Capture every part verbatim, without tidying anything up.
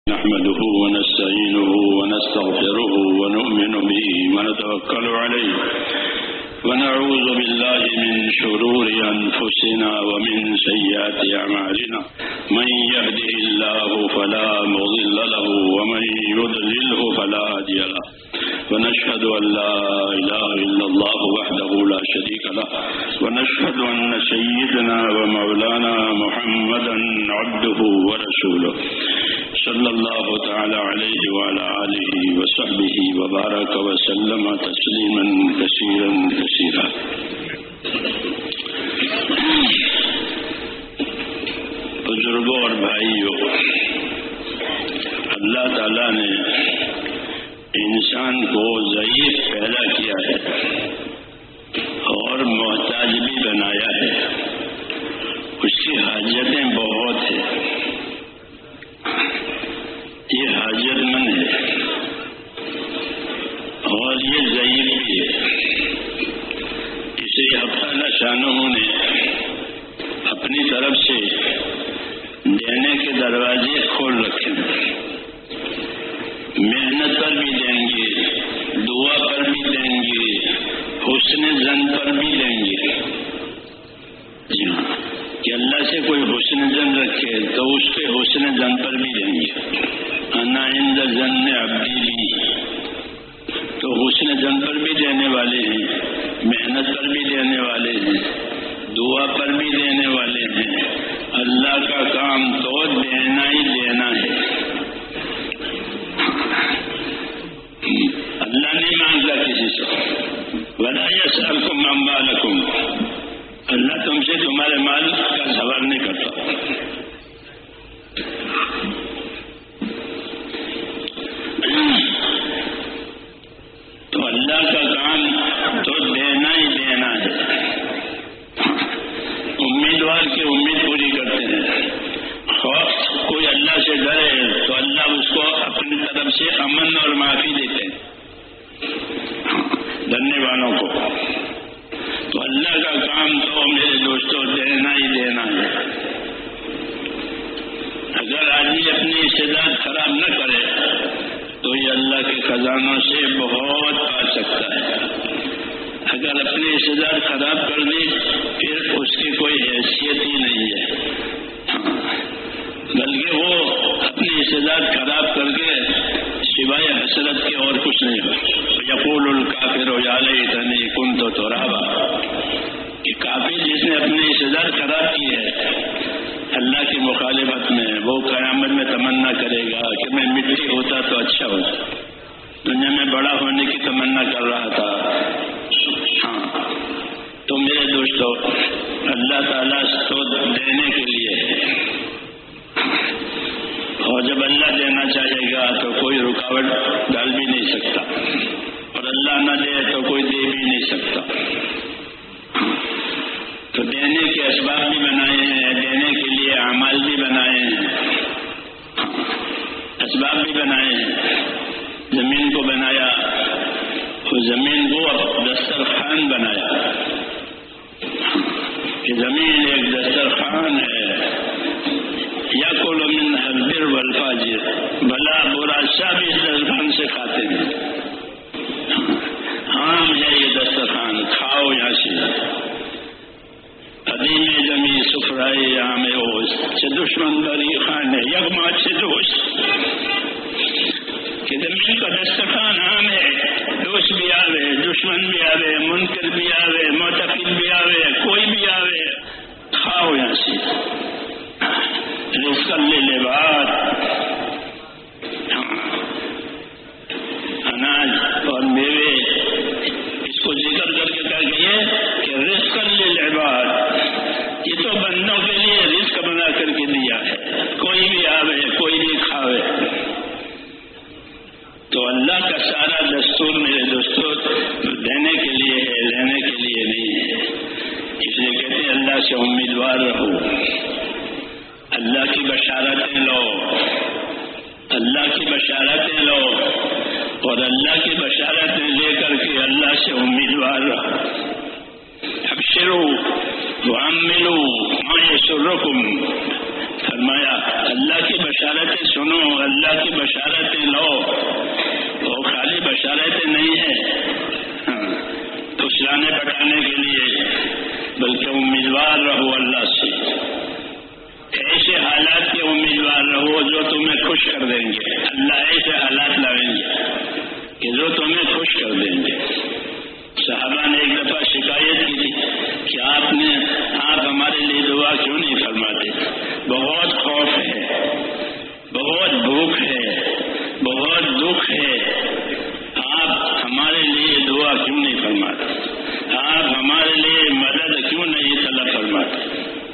نحمده ونستعينه ونستغفره ونؤمن به ونتوكل عليه ونعوذ بالله من شرور أنفسنا ومن سيئات أعمالنا من يهده الله فلا مضل له ومن يضلله فلا هادي له ونشهد أن لا إله إلا الله وحده لا شريك له ونشهد أن سيدنا ومولانا محمدا عبده ورسوله صلى الله تعالى عليه وعلى آله وصحبه وبارك وسلم تسليما كثيرا كثيرا. بزرگوں اور بھائیوں، اللہ تعالیٰ نے انسان کو ضعیف پیدا کیا ہے اور محتاج بھی بنایا ہے. اس کی حاجتیں بہت ہیں، یہ حاجت مند ہے اور یہ ضعیف بھی ہے. اسے اللہ شانہ نے اپنی طرف سے دینے کے دروازے کھول رکھے ہیں. محنت پر بھی دیں گے، دعا پر بھی دیں گے، حسن زن پر بھی دیں گے. جی ہاں، کہ اللہ سے کوئی حسن زن رکھے تو اس پہ حسن زن پر بھی دیں گے. انا عند ظن عبدی لی، تو حسن زن پر بھی دینے والے ہیں، محنت پر بھی دینے والے ہیں، دعا پر بھی دینے والے ہیں. اللہ کا کام تو دینا ہی دینا ہے. اللہ نہیں مانگتا کسی سے. ولا یسألکم اموالکم، اللہ تم سے تمہارے مال کا سوال نہیں کرتا. تو اللہ کا کام تو دینا ہی دینا ہے. امیدوار کی امید پوری کرتے ہیں. خوف کوئی اللہ سے ڈرے تو اللہ اس کو اپنی طرف سے امن اور معافی دیتے ہیں ڈرنے والوں کو. تو اللہ کا کام تو میرے دوستوں دینا ہی دینا ہے. اگر آدمی اپنی استعداد خراب نہ کرے تو یہ اللہ کے خزانوں سے بہت پا سکتا ہے. اگر اپنی استعداد خراب کر دی پھر اس کی کوئی حیثیت ہی نہیں ہے. بلکہ وہ اپنی استعداد خراب کر کے سوائے حسرت کے اور کچھ نہیں ہو. یقول الکافر یا لیتنی کنت ترابا، کہ کافر جس نے اپنی استعداد خراب کی ہے اللہ کی مخالفت میں، وہ قیامت میں تمنا کرے گا کہ میں مٹی ہوتا تو اچھا ہوتا. دنیا میں بڑا ہونے کی تمنا کر رہا تھا. ہاں، تو میرے دوستو اللہ تعالیٰ تو دینے کے لیے ہے، اور جب اللہ دینا چاہے گا تو کوئی رکاوٹ ڈال بھی نہیں سکتا، اور اللہ نہ دے تو کوئی دے بھی نہیں سکتا. تو دینے کے اسباب بھی بنائے ہیں، دینے کے لیے اعمال بھی بنائے ہیں، اسباب بھی بنائے ہیں. زمین کو بنایا، وہ زمین کو دسترخوان بنایا کہ زمین ایک دسترخوان ہے. یاکل منها البر والفاجر، بھلا برا سب اس دسترخوان سے کھاتے ہیں. عام ہے یہ دسترخوان، کھاؤ یہاں سے. قدیم جمی سفرائے عام اوز سے دشمن بری خان ہے یغما سے دوست، کہ زمین کا دسترخوان عام ہے. دوست بھی آوے، دشمن بھی آوے، منکر بھی آوے، معتقد بھی آوے، کوئی بھی آوے، کھاؤ یہاں سے. رزق للعباد، اناج اور میوے اس کو ذکر کر کے کہا گیا کہ رزق للعباد، یہ تو بندوں کے لیے رزق بنا کر کے دیا ہے. کوئی بھی آوے، کوئی بھی کھاوے. تو اللہ کا سارا دستور میرے دوستوں دینے کے لیے ہے، لینے کے لیے نہیں ہے. اس لیے کہتے ہیں اللہ سے امیدوار رہو، اللہ کی بشارتیں لو، اللہ کی بشارتیں لو، اور اللہ کی بشارتیں لے کر کے اللہ سے امیدوار رہو. ابشروا وعملوا ما يسركم فرمایا اللہ کی بشارتیں سنو، اللہ کی بشارتیں لو، وہ خالی بشارتیں نہیں ہیں ہاں پھسلانے پٹانے کے لیے، بلکہ امیدوار رہو اللہ سے، ایسے حالات کے امیدوار رہو جو تمہیں خوش کر دیں گے۔ اللہ ایسے حالات لائیں گے کہ جو تمہیں خوش کر دیں گے۔ صحابہ نے ایک دفعہ شکایت کی تھی کہ آپ نے آپ ہمارے لیے دعا کیوں نہیں فرماتے؟ بہت خوف ہے، بہت بھوک ہے، بہت دکھ ہے، آپ ہمارے لیے دعا کیوں نہیں فرماتے؟ آپ ہمارے لیے مدد کیوں نہیں طلب فرماتے؟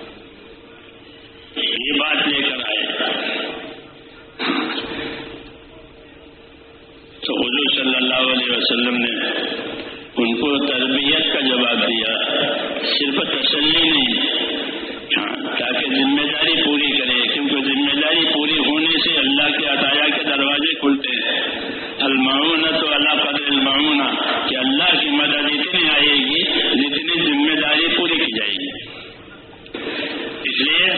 یہ بات لے کر آئے تو حضور صلی اللہ علیہ وسلم نے ان کو تربیت کا جواب دیا، صرف تسلی نہیں، ہاں تاکہ ذمہ داری پوری کرے، کیونکہ ذمہ داری پوری ہونے سے اللہ کے عطایا کے دروازے کھلتے ہیں۔ المعونۃ علی قدر المعونہ، کہ اللہ کی مدد اتنی آئے گی جتنی ذمہ داری پوری کی جائے گی۔ اس لیے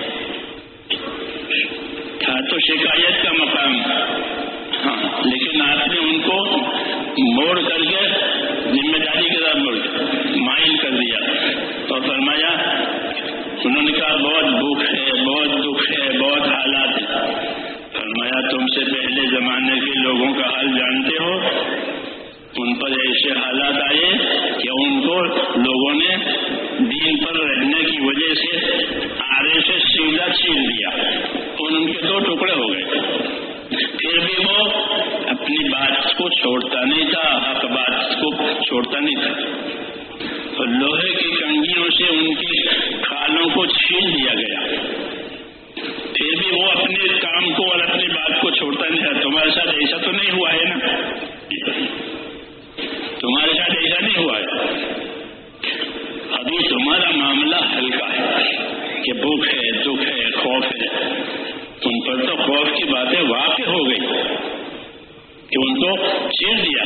تھا تو شکایت کا مقام، ہاں لیکن آپ نے ان کو موڑ کر کے ذمہ داری کے ساتھ موڑ مائل کر دیا اور فرمایا، انہوں نے کہا بہت بھوک ہے، بہت دکھ ہے، بہت حالات ہے۔ فرمایا تم سے پہلے زمانے کے لوگوں کا حال جانتے ہو، ان پر ایسے حالات آئے کہ ان کو لوگوں نے دین پر رہنے کی وجہ سے آرے سے سیدھا چھین دیا اور ان کے دو ٹکڑے ہو گئے، پھر بھی وہ اپنی بات کو چھوڑتا نہیں تھا، حق بات کو چھوڑتا نہیں تھا، اور لوہے کی کنگھیوں سے ان کی کھالوں کو چھین دیا گیا، پھر بھی وہ اپنے کام کو اور اپنی بات کو چھوڑتا نہیں تھا۔ تمہارے ساتھ ایسا تو نہیں ہوا ہے نا؟ تمہارے ساتھ ایسا نہیں ہوا ہے؟ ابھی تمہارا معاملہ ہلکا ہے کہ بھوک ہے، دکھ ہے، خوف ہے، ان پر تو خوف کی باتیں واقع ہو گئی کہ ان کو چیر دیا،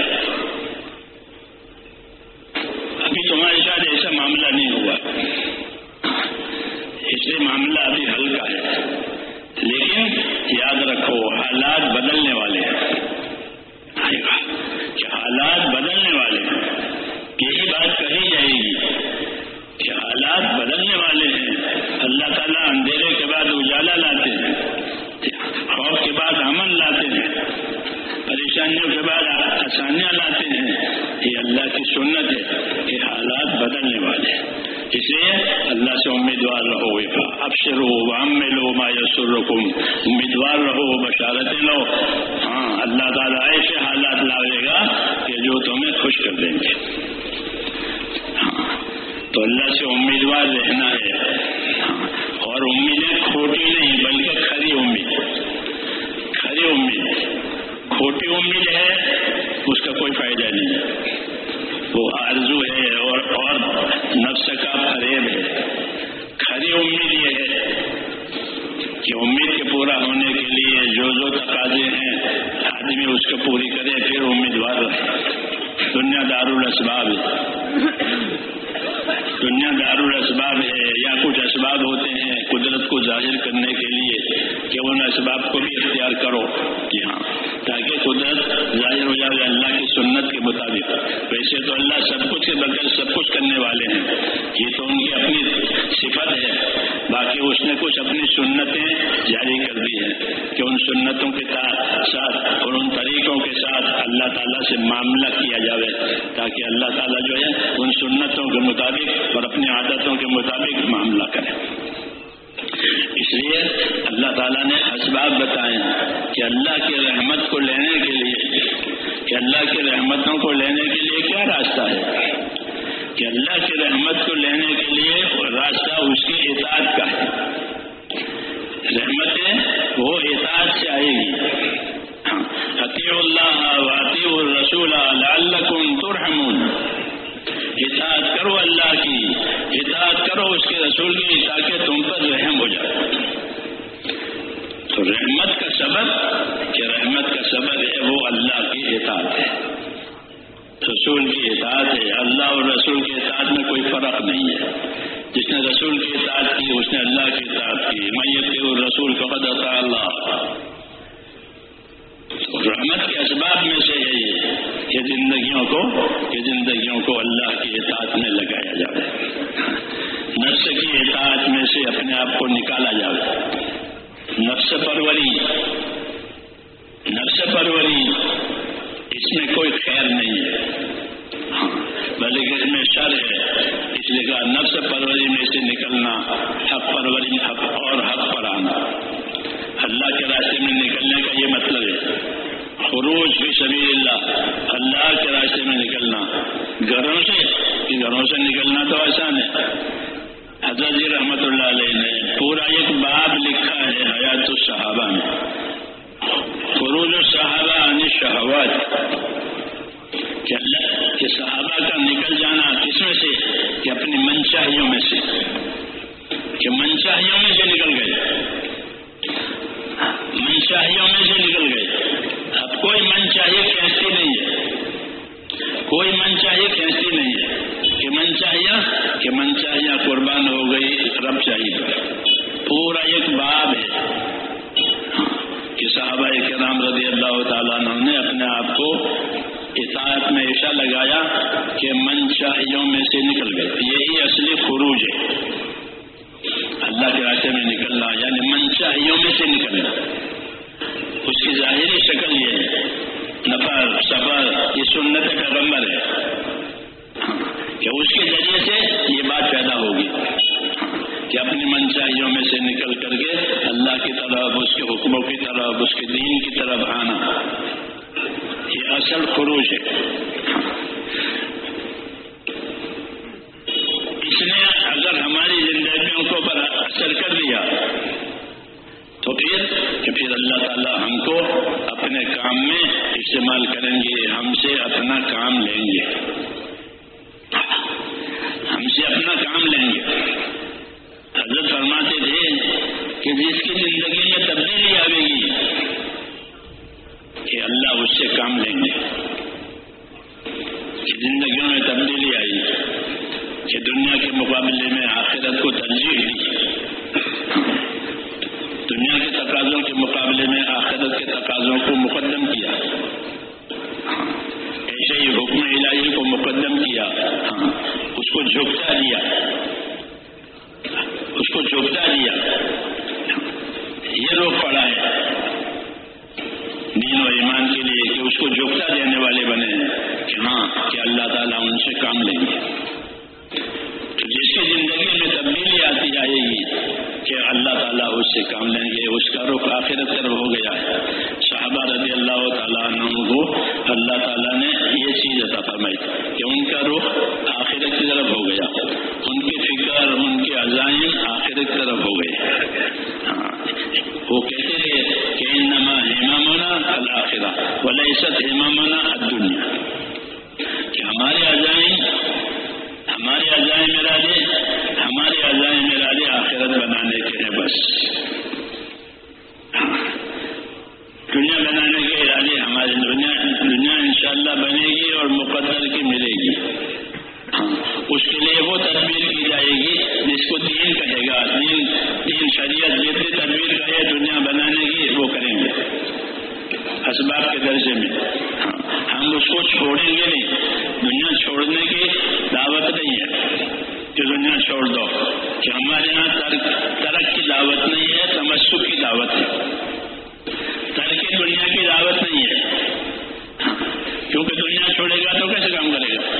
ابھی تمہارے ساتھ ایسا معاملہ نہیں ہوا، اس لیے معاملہ ابھی ہلکا ہے، لیکن یاد رکھو حالات بدلنے والے ہیں، کہ حالات بدلنے والے ہیں، یہی بات کہی جائے گی کہ حالات بدلنے والے ہیں۔ اللہ تعالیٰ اندھیرے کے بعد اجالا لاتے ہیں، خوف کے بعد امن لاتے ہیں، پریشانیوں کے بعد آسانیاں لاتے ہیں، یہ اللہ کی سنت ہے کہ حالات بدلنے والے ہیں۔ اس لیے اللہ سے امیدوار رہو، ابشروا وعملوا ما یسرکم، امیدوار رہو، بشارتیں لو، ہاں اللہ تعالیٰ ایسے حالات لاوے گا کہ جو تمہیں خوش کر دیں گے۔ ہاں تو اللہ سے امیدوار رہنا ہے، ہاں اور امیدیں کھوٹی نہیں بلکہ کھری امید، کھری امید، کھوٹی امید ہے اس کا کوئی فائدہ نہیں، وہ آرزو ہے اور اور نفس کا فریب ہے۔ کھری امید یہ ہے کہ امید کے پورا ہونے کے لیے جو جو تقاضے ہیں آدمی اس کو پوری کرے، پھر امیدوار رہے۔ دنیا دار الاسباب ہے، دنیا دار الاسباب ہے، یا کچھ اسباب ہوتے ہیں قدرت کو ظاہر کرنے کے لیے کہ ان اسباب کو بھی اختیار کرو، کہ ہاں تاکہ قدرت ظاہر ہو جائے اللہ کی سنت کے مطابق۔ ویسے تو اللہ سب کچھ کے بغیر سب کچھ کرنے والے ہیں، یہ تو ان کی اپنی صفت ہے، باقی اس نے کچھ اپنی سنتیں جاری کر دی ہیں کہ ان سنتوں کے ساتھ اور ان طریقوں کے ساتھ اللہ تعالیٰ سے معاملہ کیا جائے، تاکہ اللہ تعالیٰ جو ہے ان سنتوں کے مطابق اور اپنی عادتوں کے مطابق معاملہ کرے۔ اس لیے اللہ تعالیٰ نے اسباب بتائے کہ اللہ کی رحمت کو لینے کے لیے، کہ اللہ کی رحمتوں کو لینے کے لیے کیا راستہ ہے، کہ اللہ کی رحمت کو لینے کے لیے راستہ اس کی اطاعت کا ہے۔ رحمتیں وہ اطاعت سے آئے گی، اطیعوا اللہ واطیعوا الرسول لعلکم ترحمون، اطاعت کرو اللہ کی، اطاعت کرو اس کے رسول کی تاکہ تم پر رحم ہو جائے۔ تو رحمت کا سبب، کہ رحمت کا سبب ہے وہ اللہ کی اطاعت ہے، رسول کی اطاعت ہے۔ اللہ اور رسول کی اطاعت میں کوئی فرق نہیں ہے، جس نے رسول کی اطاعت کی اس نے اللہ کی اطاعت کی. من یطیع الرسول فقد اطاع اللہ. رحمت کے اسباب میں سے ہے یہ کہ زندگیوں کو کہ زندگیوں کو اللہ کی اطاعت میں لگایا جائے. نفس کی اطاعت میں سے اپنے آپ کو نکالا جائے. نفس پروری نفس پروری اس میں کوئی خیر نہیں ہے بلکہ اس میں شر ہے. اس لیے کہا نفس پروری میں سے نکلنا حق پروری حق اور حق پر آنا. اللہ کے راستے میں نکلنے کا یہ مطلب ہے. خروج فی سبیل اللہ اللہ کے راستے میں نکلنا. گھروں سے گھروں سے نکلنا تو آسان ہے. حضرت جی رحمت اللہ علیہ نے پورا ایک باب لکھا ہے حیات الصحابہ میں. خروج الصحابہ عن الشہوات کہ اللہ کہ صحابہ کا نکل جانا کس میں سے کہ اپنی منشاہیوں میں سے کہ منشاہیوں میں سے نکل گئے منشاہیوں میں سے نکل گئے. اب کوئی منشاہی کھینچتی نہیں ہے. کوئی منشاہی کھینچتی نہیں ہے کہ منشاہیاں کہ منشاہیاں قربان ہو گئی رب چاہیے پر. پورا ایک باب ہے کہ صحابہ کرام رضی اللہ تعالیٰ عنہ نے اپنے آپ کو اطاعت میں ایسا لگایا کہ منشاہیوں میں سے نکل گئے. یہی اصلی خروج ہے. اللہ کے راستے میں نکلنا یعنی منشاہیوں میں سے نکلنا. اس کی ظاہری شکل یہ ہے نفر صبر یہ سنت پیغمبر ہے کہ اس کے ذریعے سے یہ بات پیدا ہوگی کہ اپنی منشاہیوں میں سے نکل کر کے اللہ کی طرف اس کے حکموں کی طرف اس کے دین کی طرف آنا. یہ اصل خروج ہے. اس نے اگر ہماری زندگیوں کو پر اثر کر دیا تو پھر کہ پھر اللہ تعالیٰ ہم کو اپنے کام میں استعمال کریں گے. ہم سے اپنا کام لیں گے ہم سے اپنا کام لیں گے. حضرت فرماتے تھے کہ جس کی زندگی میں تبدیلی آئے گی کہ اللہ اس سے کام لیں گے. کہ زندگیوں میں تبدیلی آئی کہ دنیا کے مقابلے میں آخرت کو ترجیح دی. دنیا کے تقاضوں کے مقابلے میں آخرت کے تقاضوں کو مقدم کیا. ایسے ہی حکم الہی کو مقدم کیا. ہاں اس کو جھکتا دیا اس کو جھکتا دیا. یہ روک پڑا ہے دین و ایمان کے لیے کہ اس کو جھکتا دینے والے بنے کہ ہاں کہ اللہ تعالیٰ ان سے کام لیں گے. تو جس کی زندگی میں تبدیلی آتی جائے گی کہ اللہ تعالیٰ اس سے کام لیں گے. اس کا رخ آخرت طرف ہو گیا ہے. صحابہ رضی اللہ تعالیٰ عنہ کو اللہ تعالیٰ نے یہ چیز عطا فرمائی کہ ان کا رخ آخرت کی طرف ہو گیا. ان کی فکر ان کے عزائم آخرت کی طرف ہو گئے. ہاں وہ کہتے تھے کہ انما ہمامنا الآخرہ ولیست ہمامنا الدنیا کہ ہمارے عزائم ہمارے عزائم ارادے ہمارے عزائم ارادے آخرت بنانے کے ہیں. بس دنیا بنانے کے ارادے ہمارے دنیا دنیا انشاءاللہ بنے گی اور مقدر کی ملے گی. اس کے لیے وہ تدبیر کی جائے گی جس کو دین کہے گا. دین دین شریعت جتنی تدبیر کہے دنیا بنانے کی وہ کریں گے اسباب کے درجے میں. ہم اس کو چھوڑیں گے نہیں. دنیا چھوڑنے کی دعوت نہیں ہے کہ دنیا چھوڑ دو. کہ ہمارے یہاں ترک ترک کی دعوت نہیں ہے تمسک کی دعوت ہے. ترک دنیا کی دعوت نہیں ہے کیونکہ دنیا چھوڑے گا تو کیسے کام کرے گا.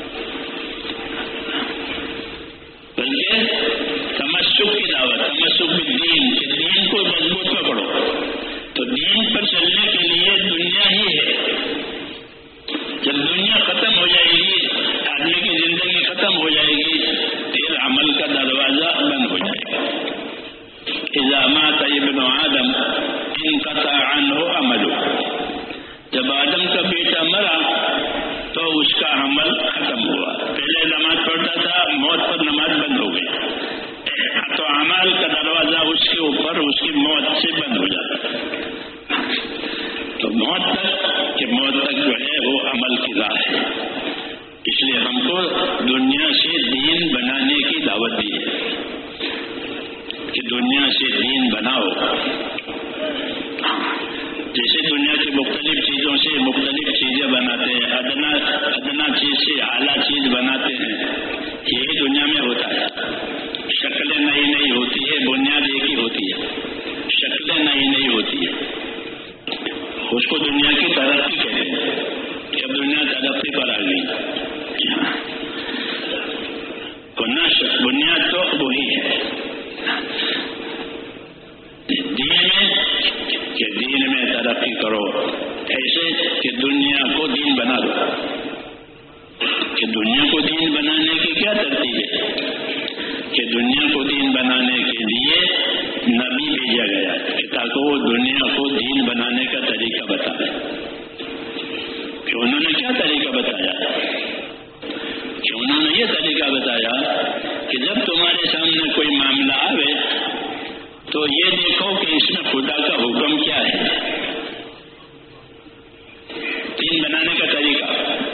بلکہ تمسک کی دعوت تمسک دین کہ دین کو مضبوط پکڑو. تو دین پر چلنے کے لیے دنیا ہی ہے. جب دنیا ختم ہو جائے گی آدمی کی زندگی ختم ہو جائے گی پھر عمل کا دروازہ بند ہو جائے گا. اذا مات ابن آدم انقطع عنہ عمله. جب آدم کا بیٹا مرا تو اس کا عمل ختم ہوا. پہلے نماز پڑھتا تھا موت پر نماز بند ہو گئی تو عمل کا دروازہ اس کے اوپر اس کی موت سے بند ہو جاتا. تو موت تک کہ موت تک جو ہے وہ عمل کی راہ ہے. اس لیے ہم کو دنیا سے دین بنانے کی دعوت دی ہے. دنیا سے دین بناؤ. جیسے دنیا کی مختلف چیزوں سے مختلف چیزیں بناتے ہیں، ادنا ادنا چیز سے اعلیٰ چیز بناتے ہیں، یہی دنیا میں ہوتا ہے. شکلیں نئی نئی ہوتی ہے، بنیاد ایک ہی ہوتی ہے. شکلیں نئی نئی ہوتی ہے، اس کو دنیا کی ترقی کہتے ہیں کہ اب دنیا ترقی پر آ گئی. ورنہ بنیاد تو وہی ہے دین میں کہ دین میں ترقی کرو، ایسے کہ دنیا کو دین بنا دو. کہ دنیا کو دین بنانے کی کیا ترتیب ہے؟ کہ دنیا کو دین بنانے کے لیے نبی بھیجا گیا کہ تاکہ وہ دنیا کو دین بنانے کا طریقہ بتائے. کہ انہوں نے کیا طریقہ بتایا؟ کہ انہوں نے یہ طریقہ بتایا کہ جب تمہارے سامنے کوئی معاملہ آئے تو یہ دیکھو کہ اس میں خدا کا حکم کیا ہے. دین بنانے کا طریقہ،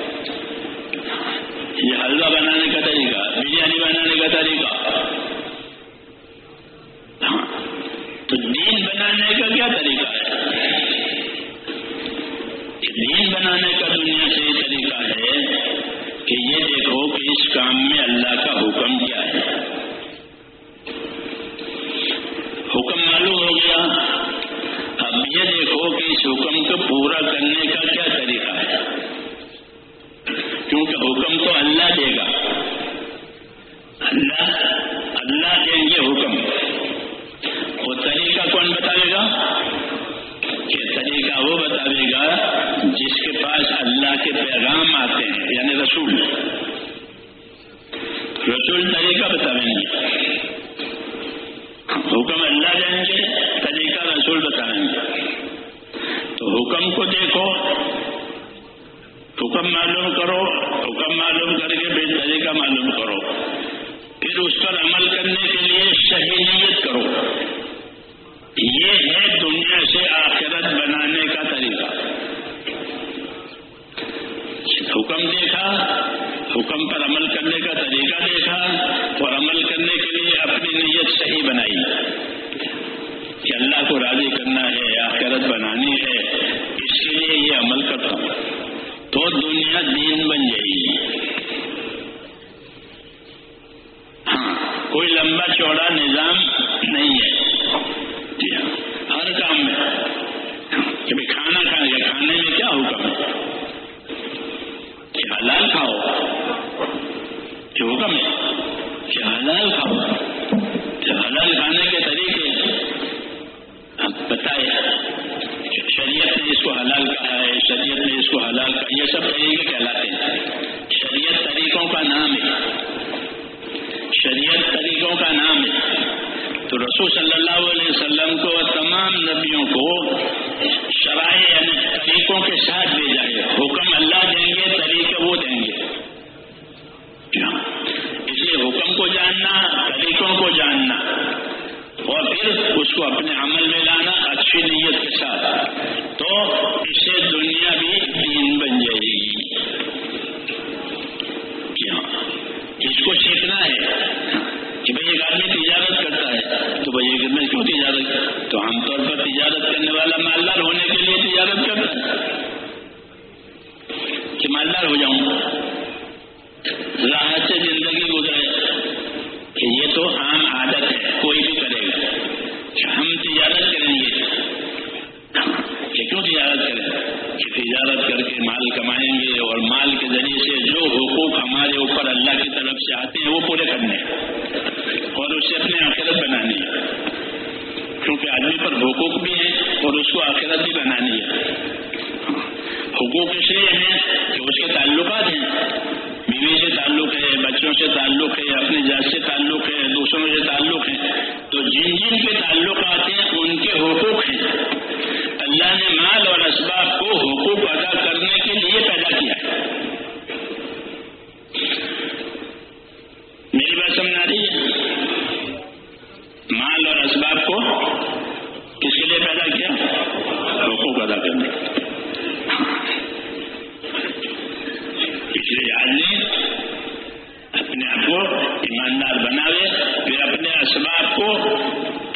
یہ حلوہ بنانے کا طریقہ، بریانی بنانے کا طریقہ. ہاں، تو دین بنانے کا کیا طریقہ ہے؟ کہ دین بنانے کا دنیا سے یہ طریقہ ہے کہ یہ دیکھو کہ اس کام میں اللہ کا حکم کیا ہے. حکم معلوم ہو گیا، اب یہ دیکھو کہ اس حکم کو پورا کرنے کا کیا طریقہ ہے. کیونکہ حکم تو اللہ دے گا، اللہ اللہ دیں گے حکم. وہ طریقہ کون بتائے گا؟ کہ طریقہ وہ بتائے گا جس کے پاس اللہ کے پیغام آتے ہیں، یعنی رسول. رسول طریقہ بتائیں گے. حکم اللہ دیں گے، طریقہ رسول بتائیں گے. تو حکم کو دیکھو، حکم معلوم کرو، حکم معلوم کر کے پھر طریقہ معلوم کرو، پھر اس پر عمل کرنے کے لیے صحیح نیت کرو. یہ ہے دنیا سے آخرت بنانے کا طریقہ. حکم دیکھا، حکم پر عمل کرنے کا طریقہ دیکھا، اور عمل کرنے کے لیے اپنی نیت صحیح بنائی کہ اللہ کو راضی کرنا ہے، آخرت بنانی ہے، اس کے لیے یہ عمل کرتا ہوں، تو دنیا دین بن جائے گی. ہاں، کوئی لمبا چوڑا نظام نہیں ہے. جی ہاں، ہر کام میں کہ بھی کھانا کھانے کا، کھانے میں کیا حکم ہے؟ کہ حلال کھاؤ. کہ حکم ہے کہ حلال کھاؤ. کہ حلال کھانے کے طریقے بتائے. شریعت نے اس کو حلال کہا ہے، شریعت نے اس کو حلال کہا، یہ سب طریقے کہلاتے ہیں. شریعت طریقوں کا نام ہے، شریعت طریقوں کا نام ہے. تو رسول صلی اللہ علیہ وسلم کو اور تمام نبیوں کو شرائع یعنی طریقوں کے ساتھ بھیجا ہے. حکم اللہ دیں گے، طریقے وہ دیں گے. اس لیے حکم کو جاننا، طریقوں کو جاننا، اور پھر اس کو اپنے عمل میں لانا اچھی نیت کے ساتھ، تو اس سے دنیا بھی دین بن جائے گی. کیا اس کو سیکھنا ہے کہ بھائی ایک آدمی تجارت کرتا ہے تو بھائی ایک میں کیوں تجارت؟ تو عام طور پر تجارت کرنے والا مالدار ہونے کے لیے تجارت کرتا ہے کہ مالدار ہو جاؤں، راحت سے زندگی گزرے. کہ یہ تو عام عادت ہے، کوئی بھی کرے گا کہ ہم تجارت کریں گے. کہ کیوں تجارت کریں؟ کہ تجارت کر کے مال کمائیں گے، اور مال کے ذریعے سے جو حقوق ہمارے اوپر اللہ کی طرف سے آتے ہیں وہ پورے کرنے ہیں، اور اس سے اپنی آخرت بنانی ہے. کیونکہ آدمی پر حقوق بھی ہیں اور اس کو آخرت بھی بنانی ہے. حقوق اس لیے ہیں کہ اس کے تعلقات ہیں، بیوی سے تعلق ہے، بچوں سے تعلق ہے، اپنی ذات سے تعلق ہے، دوسروں سے تعلق ہے. تو جن جن کے تعلقات ہیں ان کے حقوق ہیں. اللہ نے مال اور اسباب کو حقوق ادا کرنے کے لیے پیدا کیا ہے. میری بات سمجھ آ رہی ہے؟ مال اور اسباب کو کس کے لیے پیدا کیا؟ حقوق ادا کرنے کے. اس لیے آدمی اپنے آپ کو ایماندار بناوے، پھر اپنے اسباب کو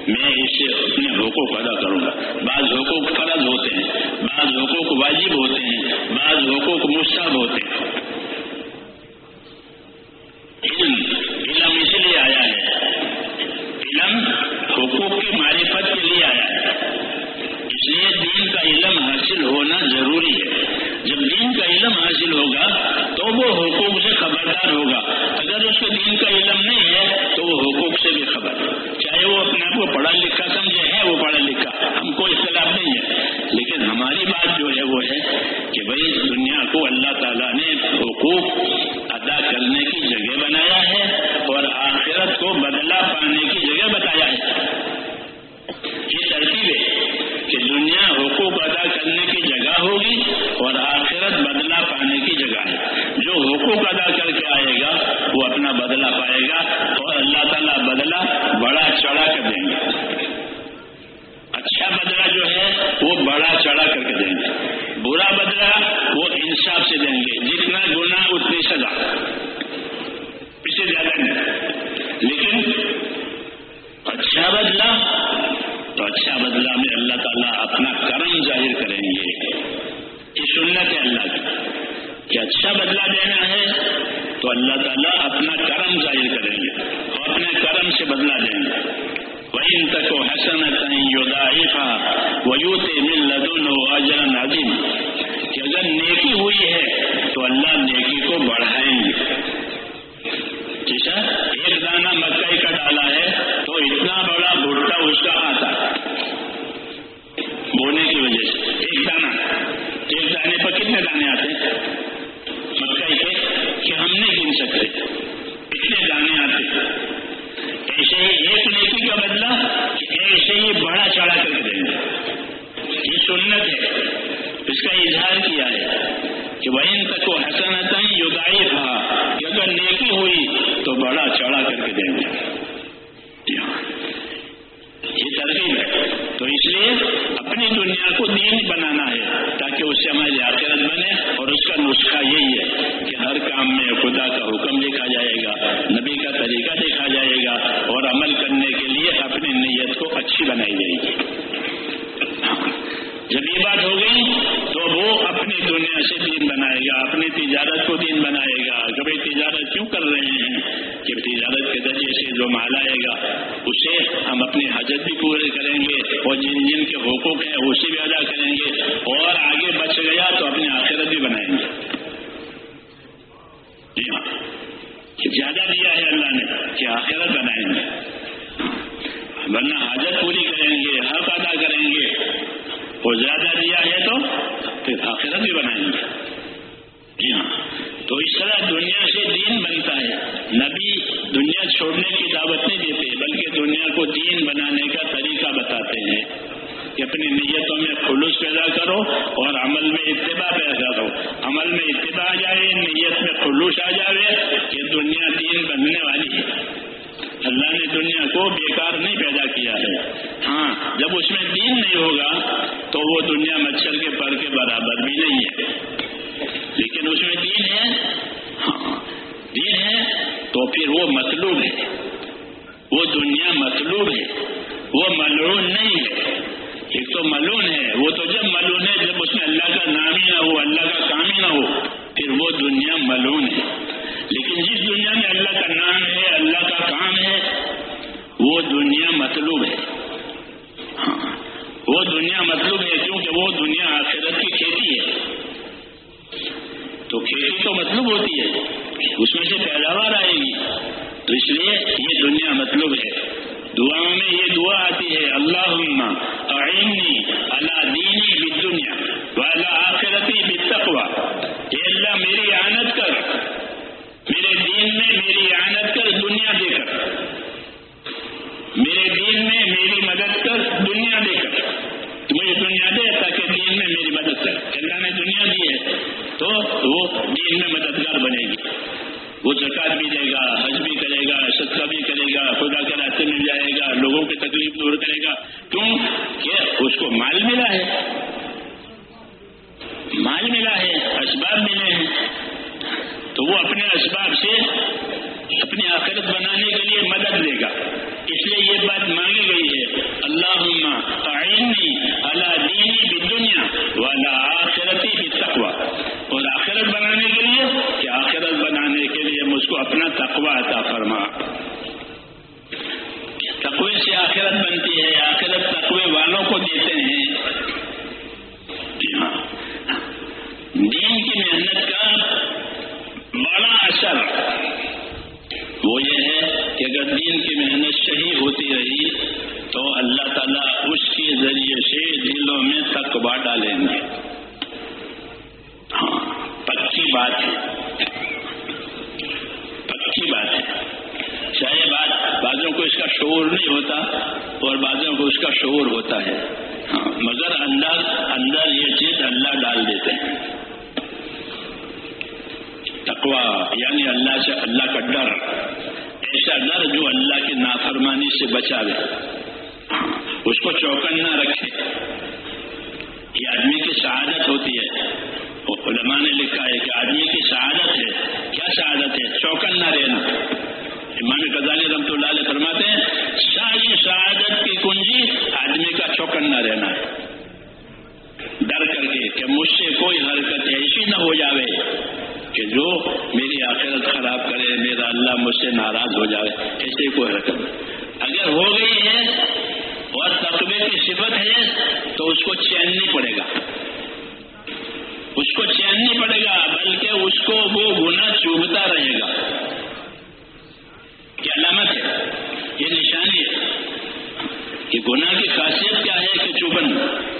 میں اسے اپنے حقوق ادا کروں گا. بعض حقوق فرض ہوتے ہیں، بعض حقوق واجب ہوتے ہیں، بعض حقوق مستحب ہوتے ہیں. علم علم اس لیے آیا ہے، علم حقوق کی معرفت کے لیے آیا ہے. اس لیے دین کا علم حاصل ہونا ضروری ہے. جب دین کا علم حاصل ہوگا تو وہ حقوق سے خبردار ہوگا. اگر اس کو دین کا علم نہیں ہے تو وہ حقوق سے بھی خبر، چاہے وہ اپنے آپ کو پڑھا لکھا سمجھے، ہے وہ پڑھا لکھا، ہم کو اختلاف نہیں ہے. لیکن ہماری بات جو ہے وہ ہے کہ بھائی دنیا کو اللہ تعالیٰ نے حقوق ادا کرنے کی جگہ بنایا ہے اور آخرت کو بدلہ پانے کی جگہ بتایا ہے. یہ ترتیب ہے کہ دنیا حقوق ادا کرنے کی جگہ ہوگی اور آخرت بدلہ پانے کی جگہ ہے. جو حقوق ادا کر کے آئے گا وہ اپنا بدلہ پائے گا اور اللہ تعالیٰ بدلہ بڑا چڑھا کر دیں گے. اچھا بدلہ جو ہے وہ بڑا چڑھا کر کے دیں گے، برا بدلہ وہ انصاف سے دیں گے. جتنا گناہ اتنی سزا، اس سے زیادہ نہیں. لیکن اچھا بدلہ تو اچھا بدلہ میں اللہ تعالیٰ اپنا کرم ظاہر کریں گے. یہ سنت ہے اللہ کی کہ اچھا بدلہ دینا ہے تو اللہ تعالیٰ اپنا کرم ظاہر کریں گے اور اپنے کرم سے بدلہ دیں گے. وَإِن تَكُ حَسَنَةً يُضَاعِفْهَا وَيُؤْتِ مِن لَّدُنْهُ أَجْرًا عَظِيمًا کہ اگر نیکی ہوئی ہے تو اللہ نیکی کو بڑھائیں گے. جیسا ایک دانہ مکئی کا ڈالا ہے تو اتنا بڑا بھٹا اس کا آتا بونے کی وجہ سے. ایک دانہ، ایک دانے پر کتنے دانے آتے ہیں مکئی کے کہ ہم نہیں گن سکتے، اتنے دانے آتے. ایسے ہی ایک نیکی کا بدلہ کہ ایسے ہی بڑا چڑھا کر کے دیں گے. یہ سنت ہے، اس کا اظہار کیا ہے کہ وَإِن تَكُ حَسَنَةً يُضَاعِفْهَا کہ اگر نیکی ہوئی تو بڑا چڑھا کر کے دیں گے. یہ ترغیب ہے. تو اس لیے اپنی دنیا کو دین بنانا ہے تاکہ اس سے ہماری آخرت بنے. اور اس کا نسخہ یہی ہے کہ ہر کام میں خدا کا حکم دیکھا جائے گا، نبی کا طریقہ دیکھا جائے گا اور عمل کرنے کے لیے اپنی نیت کو اچھی بنائی جائے گی. جب یہ بات ہو گئی تو وہ اپنی دنیا سے دین بنائے گا، اپنی تجارت کو دین بنائے گا. کبھی تجارت کیوں کر رہے ہیں کہ تجارت کے ذریعے سے جو مال آئے گا اسے ہم اپنی حاجت بھی پورے کریں گے اور جن جن کے حقوق ہیں اسے بھی ادا کریں گے اور آگے بچ گیا تو اپنی آخرت بھی بنائیں گے. جی ہاں، زیادہ دیا ہے اللہ نے کہ آخرت بنائیں گے، ورنہ حاجت پوری کریں گے، حق ادا کریں گے. اور زیادہ دیا ہے تو پھر آخرت بھی بنائیں گے. جی ہاں، تو اس طرح دنیا سے دین بنتا ہے. نبی دنیا چھوڑنے کی دعوت نہیں دیتے بلکہ دنیا کو دین بنانے کا طریقہ بتاتے ہیں کہ اپنی نیتوں میں خلوص پیدا کرو اور عمل میں اتباع پیدا کرو. عمل میں اتباع آ جائے، نیت میں خلوص آ جائے کہ دنیا دین بننے والی ہے. اللہ نے دنیا کو بیکار نہیں پیدا کیا ہے. ہاں، جب اس میں دین نہیں ہوگا تو وہ دنیا مچھر کے پر کے برابر بھی نہیں ہے. لیکن اس میں دین ہے، ہاں دین ہے تو پھر وہ مطلوب ہے. وہ دنیا مطلوب ہے، وہ ملعون نہیں ہے. ایک تو ملعون ہے، وہ تو جب ملعون ہے جب اس میں اللہ کا نام ہی نہ ہو، اللہ کا کام ہی نہ ہو، پھر وہ دنیا ملعون ہے. لیکن جس دنیا میں اللہ کا نام ہے، اللہ کا کام ہے، وہ دنیا مطلوب ہے. ہاں، وہ دنیا مطلوب ہے کیونکہ وہ دنیا آخرت کی کھیتی ہے. تو کھیتی تو مطلوب ہوتی ہے، اس میں سے پیداوار آئے گی، تو اس لیے یہ دنیا مطلوب ہے. دعاؤں میں یہ دعا آتی ہے اللہم اعنی علی دینی بالدنیا وعلی آخرتی بالتقوی. اے اللہ میری اعانت کر، میرے دین میں میری اعانت کر دنیا دے کر، میرے دین میں میری مدد کر دنیا دے کر. مجھے دنیا دے تاکہ دین میں میری مدد کر. اللہ نے دنیا دی ہے تو وہ دین میں مددگار بنے گی. وہ زکات بھی دے گا، حج بھی کرے گا، صدقہ بھی کرے گا، خدا کے راستے میں جائے گا، لوگوں کی تکلیف دور کرے گا. کیوں کہ اس کو مال ملا ہے، مال ملا ہے، اسباب ملے ہیں، تو وہ اپنے اسباب سے اپنی آخرت بنانے کے لیے مدد دے گا. اس لیے یہ بات مانگی گئی ہے کو دیتے ہیں. ہاں دین کی محنت کا بڑا اثر وہ یہ ہے کہ اگر دین کی محنت صحیح ہوتی رہی تو اللہ تعالیٰ اس کے ذریعے سے دلوں میں تقویٰ ڈالیں گے. ہاں پکی بات ہے، پکی بات ہے. چاہے بات بعضوں کو اس کا شعور نہیں ہوتا اور بعضوں کو اس کا شعور ہوتا ہے، ہاں مگر اندر اندر یہ چیز اللہ ڈال دیتے ہیں. تقویٰ یعنی اللہ سے اللہ کا ڈر، ایسا ڈر جو اللہ کی نافرمانی سے بچاوے، اس کو چوکنا رکھے. یہ آدمی کی سعادت ہوتی ہے. علماء نے لکھا ہے کہ آدمی کی سعادت ہے. کیا سعادت ہے؟ چوکنا رہنا. امام غزالی رحمۃ اللہ علیہ فرماتے ہیں ساری سعادت کی کنجی آدمی کا چوکنا رہنا ہے، ڈر کر کے کہ مجھ سے کوئی حرکت ایسی نہ ہو جاوے کہ جو میری آخرت خراب کرے، میرا اللہ مجھ سے ناراض ہو جائے. ایسے کوئی حرکت نہیں. اگر ہو گئی ہے اور تقوی کی صفت ہے تو اس کو چین نہیں پڑے گا، اس کو چین نہیں پڑے گا، بلکہ اس کو وہ گناہ چوبتا رہے گا. یہ علامت ہے، یہ نشانی ہے کہ گناہ کی خاصیت کیا ہے کہ چوبن.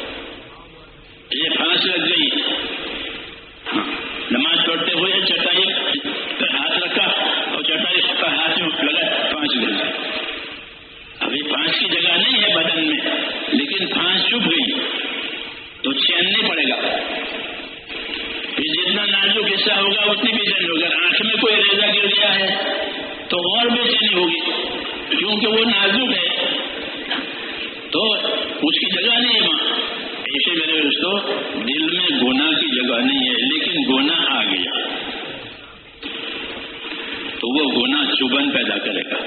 یہ پھانس لگ گئی، ہاں نماز پڑھتے ہوئے چٹائی پر ہاتھ رکھا اور چٹائی پر ہاتھ میں لگا، پانچ گئی. ابھی پانچ کی جگہ نہیں ہے بدن میں، لیکن پانچ چپ گئی تو چین نہیں پڑے گا. پھر جتنا نازک حصہ ہوگا اتنی بے چینی ہوگا. آنکھ میں کوئی ریزہ گر گیا ہے تو اور بے چینی ہوگی، کیونکہ وہ نازک ہے تو اس کی جگہ نہیں ہے وہاں. ایسے میرے دوستو دل میں گناہ کی جگہ نہیں ہے، لیکن گناہ آ گیا تو وہ گناہ چبھن پیدا کرے گا.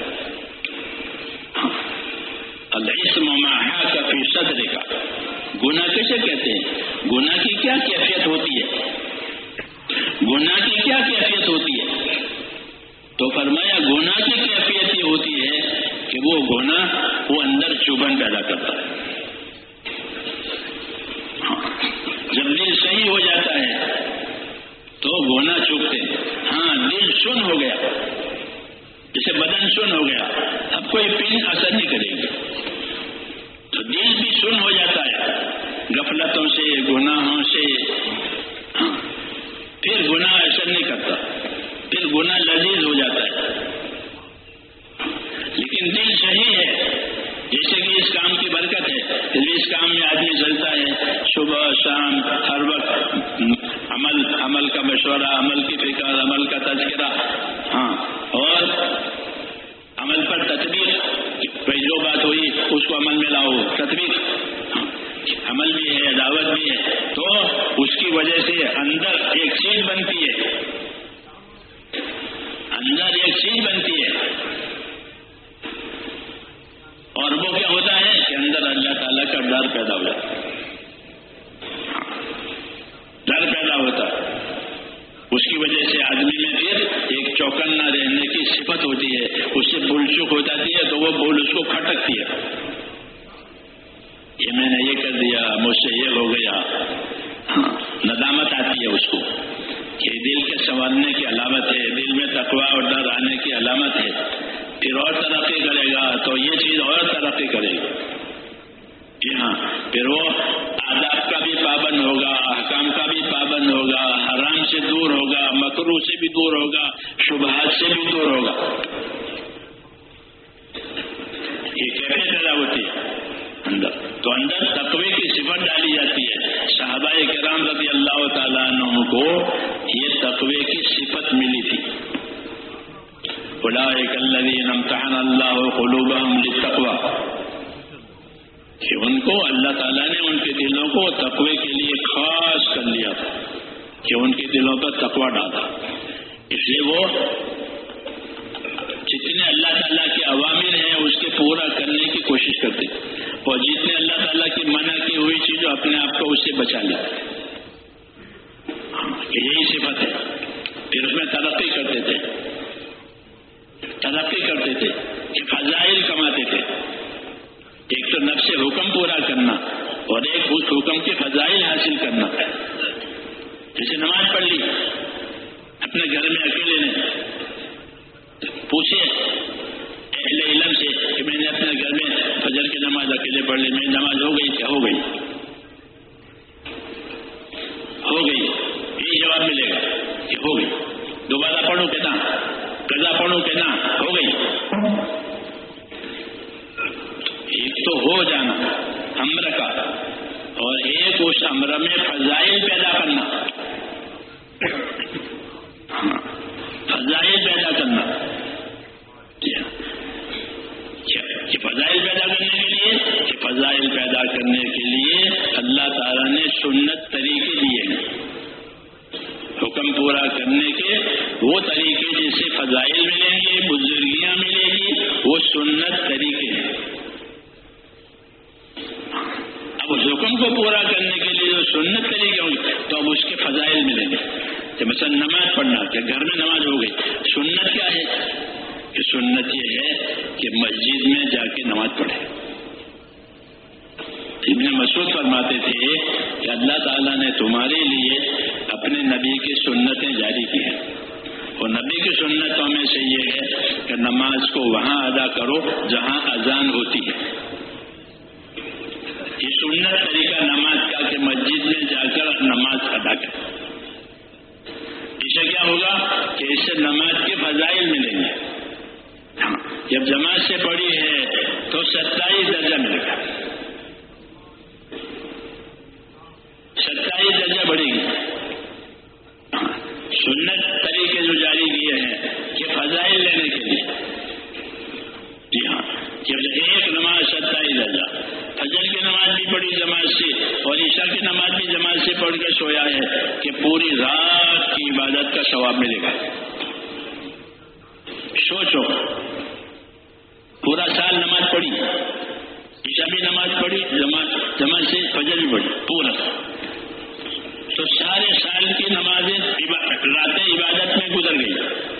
الاسم ما حاک فی صدرک. گناہ کیسے کہتے ہیں؟ گناہ کی کیا کیفیت ہوتی ہے؟ گناہ کی کیا کیفیت ہوتی ہے؟ تو فرمایا گناہ کی کیفیت یہ ہوتی ہے کہ وہ گناہ وہ اندر چبھن پیدا کرتا ہے. جب دل صحیح ہو جاتا ہے تو گناہ چوکتے ہیں. ہاں دل سن ہو گیا، جیسے بدن سن ہو گیا، اب کوئی پین اثر نہیں کرے گی. تو دل بھی سن ہو جاتا ہے غفلتوں سے، گناہوں سے. ہاں پھر گناہ اثر نہیں کرتا، پھر گناہ لذیذ ہو جاتا ہے. لیکن دل صحیح ہے، جیسے کہ اس کام کی برکت ہے، اس کام میں آدمی چلتا ہے صبح شام ہر وقت عمل عمل کا مشورہ، عمل کی فکر، عمل کا تذکرہ، ہاں اور عمل پر تطبیق. جو بات ہوئی اس کو عمل میں لاؤ، تطبیق. ہاں عمل بھی ہے، دعوت بھی ہے. تو اس کی وجہ سے اندر ایک چیز بنتی ہے، اندر ایک چیز بنتی ہے. اور وہ کیا ہوتا ہے کہ اندر اللہ تعالیٰ کا ڈر پیدا ہو جاتا ہے. ڈر پیدا ہوتا ہے، اس کی وجہ سے آدمی میں پھر ایک چوکنا رہنے کی صفت ہوتی ہے. اس سے بھول چوک ہو جاتی ہے تو وہ بھول اس کو کھٹکتی ہے. یہ میں نے یہ کر دیا، مجھ سے یہ ہو گیا. ہاں ندامت آتی ہے اس کو. یہ دل کے سنورنے کی علامت ہے، دل میں تقویٰ اور ڈر آنے کی علامت ہے. پھر اور ترقی کرے گا تو یہ چیز اور ترقی کرے گی. جی ہاں پھر وہ آداب کا بھی پابند ہوگا، احکام کا بھی پابند ہوگا، حرام سے دور ہوگا، مکروہ سے بھی دور ہوگا، شبہات سے بھی دور ہوگا. یہ کیسے پیدا ہوتی ہے اندر؟ تو اندر تقوی کی صفت ڈالی جاتی ہے. صحابہ کرام رضی اللہ تعالیٰ عنہ کو یہ تقوی کی صفت ملی تھی. اولئک الذین امتحن اللہ قلوبہم للتقوی، کہ ان کو اللہ تعالیٰ نے ان کے دلوں کو تقوی کے لیے خاص کر لیا تھا، کہ ان کے دلوں پر تقوی ڈالا. اس لیے وہ جتنے اللہ تعالیٰ کے اوامر ہیں اس کے پورا کرنے کی کوشش کرتے، اور جتنے اللہ تعالیٰ کی منع کی ہوئی چیزوں اپنے آپ کو اس سے بچا لیا. یہی صفت ہے. پھر اس میں ترقی کرتے تھے، ترقی کرتے تھے، فضائل کماتے تھے. ایک تو نفس حکم پورا کرنا اور ایک اس حکم کے فضائل حاصل کرنا. جیسے نماز پڑھ لی اپنے گھر میں اکیلے نے، پوچھے اہل علم سے کہ میں نے اپنے گھر میں فجر کی نماز اکیلے پڑھ لی، میری نماز ہو گئی کیا؟ ہو گئی ہو گئی یہی جواب ملے گا کہ ہو گئی. دوبارہ پڑھو کہ نہ، قضا پڑھو کہ نہ، ہو گئی. ایک تو ہو جانا امر کا، اور ایک اس امر میں فضائل پیدا کرنا. فضائل پیدا کرنا کہ فضائل پیدا کرنے کے لیے کہ فضائل پیدا کرنے کے لیے اللہ تعالیٰ نے سنت طریقے دیے ہیں. حکم پورا کرنے کے وہ طریقے جیسے فضائل ملیں گے، بزرگیاں ملے گی، وہ سنت طریقے ہیں. اب اس حکم کو پورا کرنے کے لیے جو سنت طریقے ہوں گے تو اب اس کے فضائل ملیں گے. کہ مثلا نماز پڑھنا، کہ گھر میں نماز ہو گئی. سنت کیا ہے؟ کہ سنت یہ ہے کہ مسجد میں جا کے نماز پڑھے. ابن مسعود فرماتے تھے کہ اللہ تعالیٰ نے تمہارے لیے اپنے نبی کی سنتیں جاری کی ہیں، اور نبی کی سنتوں میں سے یہ ہے کہ نماز کو وہاں ادا کرو جہاں اذان ہوتی ہے. یہ سنت طریقہ نماز کا کہ مسجد میں جا کر نماز ادا کرے. اس سے کیا ہوگا کہ اس سے نماز کے فضائل ملیں گے. ہاں، جب جماعت سے پڑھی ہے تو ستائیس درجہ ملے گا، ستائیس درجہ بڑھے گی. سنت طریقے جو جاری کیے ہیں کہ فضائل لینے کے لیے. جی ہاں، جب ایک نماز ستائیس درجہ، فجر کی نماز بھی پڑھی جماعت سے اور عشاء کی نماز بھی جماعت سے پڑھ کے سویا ہے کہ پوری رات کی عبادت کا ثواب ملے گا. سوچو، پورا سال نماز پڑھی، عشاء بھی نماز پڑھی، جماعت جماعت سے فجر بھی پڑھی پورا، تو سارے سال کی نمازیں راتیں عبادت میں گزر گئی.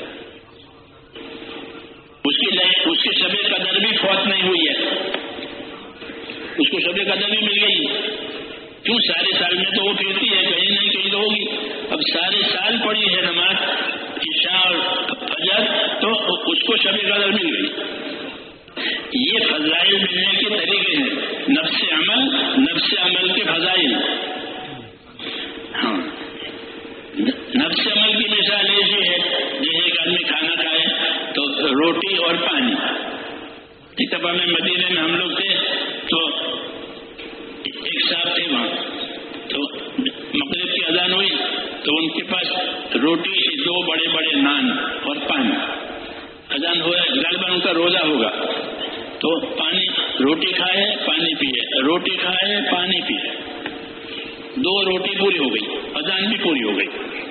اس کی اس کی شب قدر بھی فوت نہیں ہوئی ہے، اس کو شب قدر بھی مل گئی. کیوں؟ سارے سال میں تو وہ پھرتی ہے، کہیں نہیں کہیں تو ہوگی. اب سارے سال پڑھی ہے نماز عشاء اور فجر تو اس کو شب قدر مل گئی. یہ فضائل ملنے کے طریقے ہیں. نفس عمل نفس عمل کے فضائل. ہاں، نفس عمل کی مثال ایسی ہے جیسے ایک آدمی کھانا کھائے تو روٹی اور پانی. ایک دفعہ میں مدینے میں ہم لوگ تھے تو ایک صاحب تھے وہاں، تو مغرب کی اذان ہوئی تو ان کے پاس روٹی، دو بڑے بڑے نان اور پانی. اذان ہو رہا ہے، غالباً ان کا روزہ ہوگا، تو پانی، روٹی کھائے پانی پیے، روٹی کھائے پانی پیے. دو روٹی پوری ہو گئی، اذان بھی پوری ہو گئی.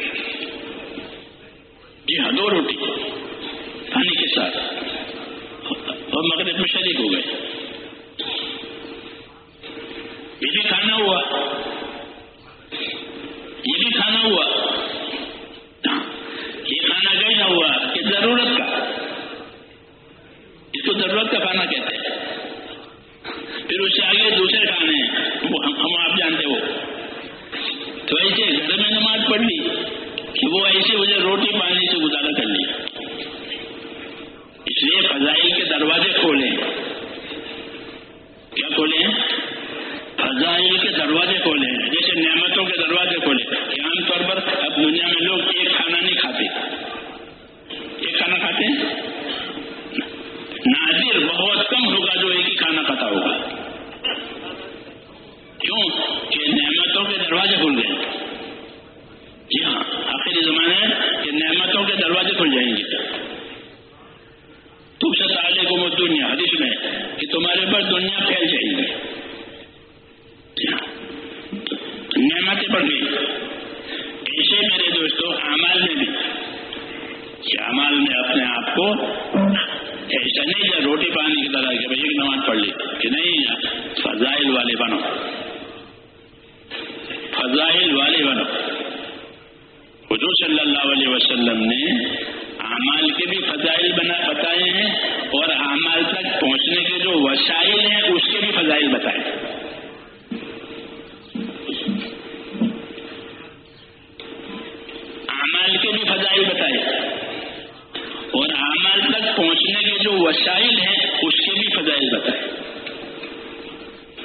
جی ہاں، دو روٹی پانی کے ساتھ اور مغرب میں شریک ہو گئے. یہ بھی کھانا ہوا، یہ بھی کھانا ہوا. یہ کھانا کیسا ہوا کہ ضرورت کا، اس کو ضرورت کا کھانا کہتے ہیں. پھر اس سے آگے دوسرے کھانے ہیں، وہ ہم آپ جانتے ہو. تو ایسے گھر میں نماز پڑھ لی کہ وہ ایسے مجھے روٹی پانی سے گزارا کر لی. اس لیے فضائل کے دروازے کھولے. کیا کھولے ہیں؟ فضائل کے دروازے کھولے ہیں. جیسے نعمتوں کے دروازے کھولے کہ عام طور پر اب دنیا میں لوگ ایک کھانا نہیں کھاتے. ایک کھانا کھاتے ہیں؟ نادر بہت کم ہوگا جو ایک ہی کھانا کھاتا ہوگا. کیوں؟ کہ نعمتوں کے دروازے کھل گئے. جی ہاں، آخری زمانے ہے کہ نعمتوں کے دروازے کھل جائیں گے. تم سے علیکم الدنیا، حدیث میں کہ تمہارے پر دنیا پھیل جائے گی. نعمتیں بڑھ گئی. ایسے میرے دوستوں اعمال میں بھی، کہ اعمال میں اپنے آپ کو ایسا نہیں کہ روٹی پانی کی طرح کہ بھائی ایک نماز پڑھ لی، کہ نہیں، فضائل والے بنو، فضائل والے بنو. حضور صلی اللہ علیہ وسلم نے اعمال کے بھی فضائل بنا بتائے ہیں اور اعمال تک پہنچنے کے جو وسائل ہیں اس کے بھی فضائل بتائے.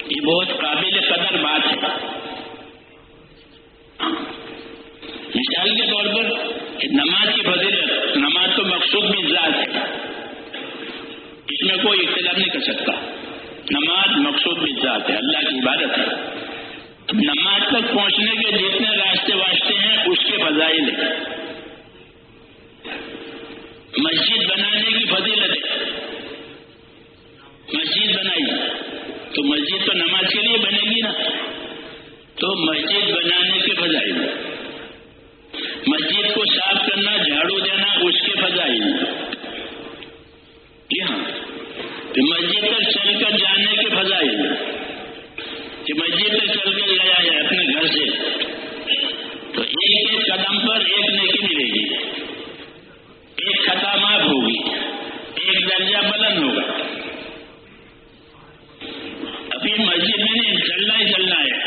یہ بہت قابل قدر بات ہے. مثال کے طور پر نماز کی فضیلت، نماز تو مقصود بھی ذات ہے، اس میں کوئی اختلاف نہیں کر سکتا. نماز مقصود بھی ذات ہے، اللہ کی عبادت ہے. نماز تک پہنچنے کے جتنے راستے واسطے ہیں اس کے فضائل ہیں. مسجد بنانے کی فضیلت ہے، مسجد بنائی تو مسجد تو نماز کے لیے بنے گی نا، تو مسجد بنانے کے فضائل. مسجد کو صاف کرنا، جھاڑو دینا، اس کے فضائل. جی ہاں، مسجد تک چل کر جانے کے فضائل کہ مسجد تک چل کر گیا ہے اپنے گھر سے تو ایک ایک قدم پر ایک نیکی ملے گی، ایک خطا معاف ہوگی، ایک درجہ بلند ہوگا. ابھی مسجد میں نہیں، چلنا ہی چلنا ہے.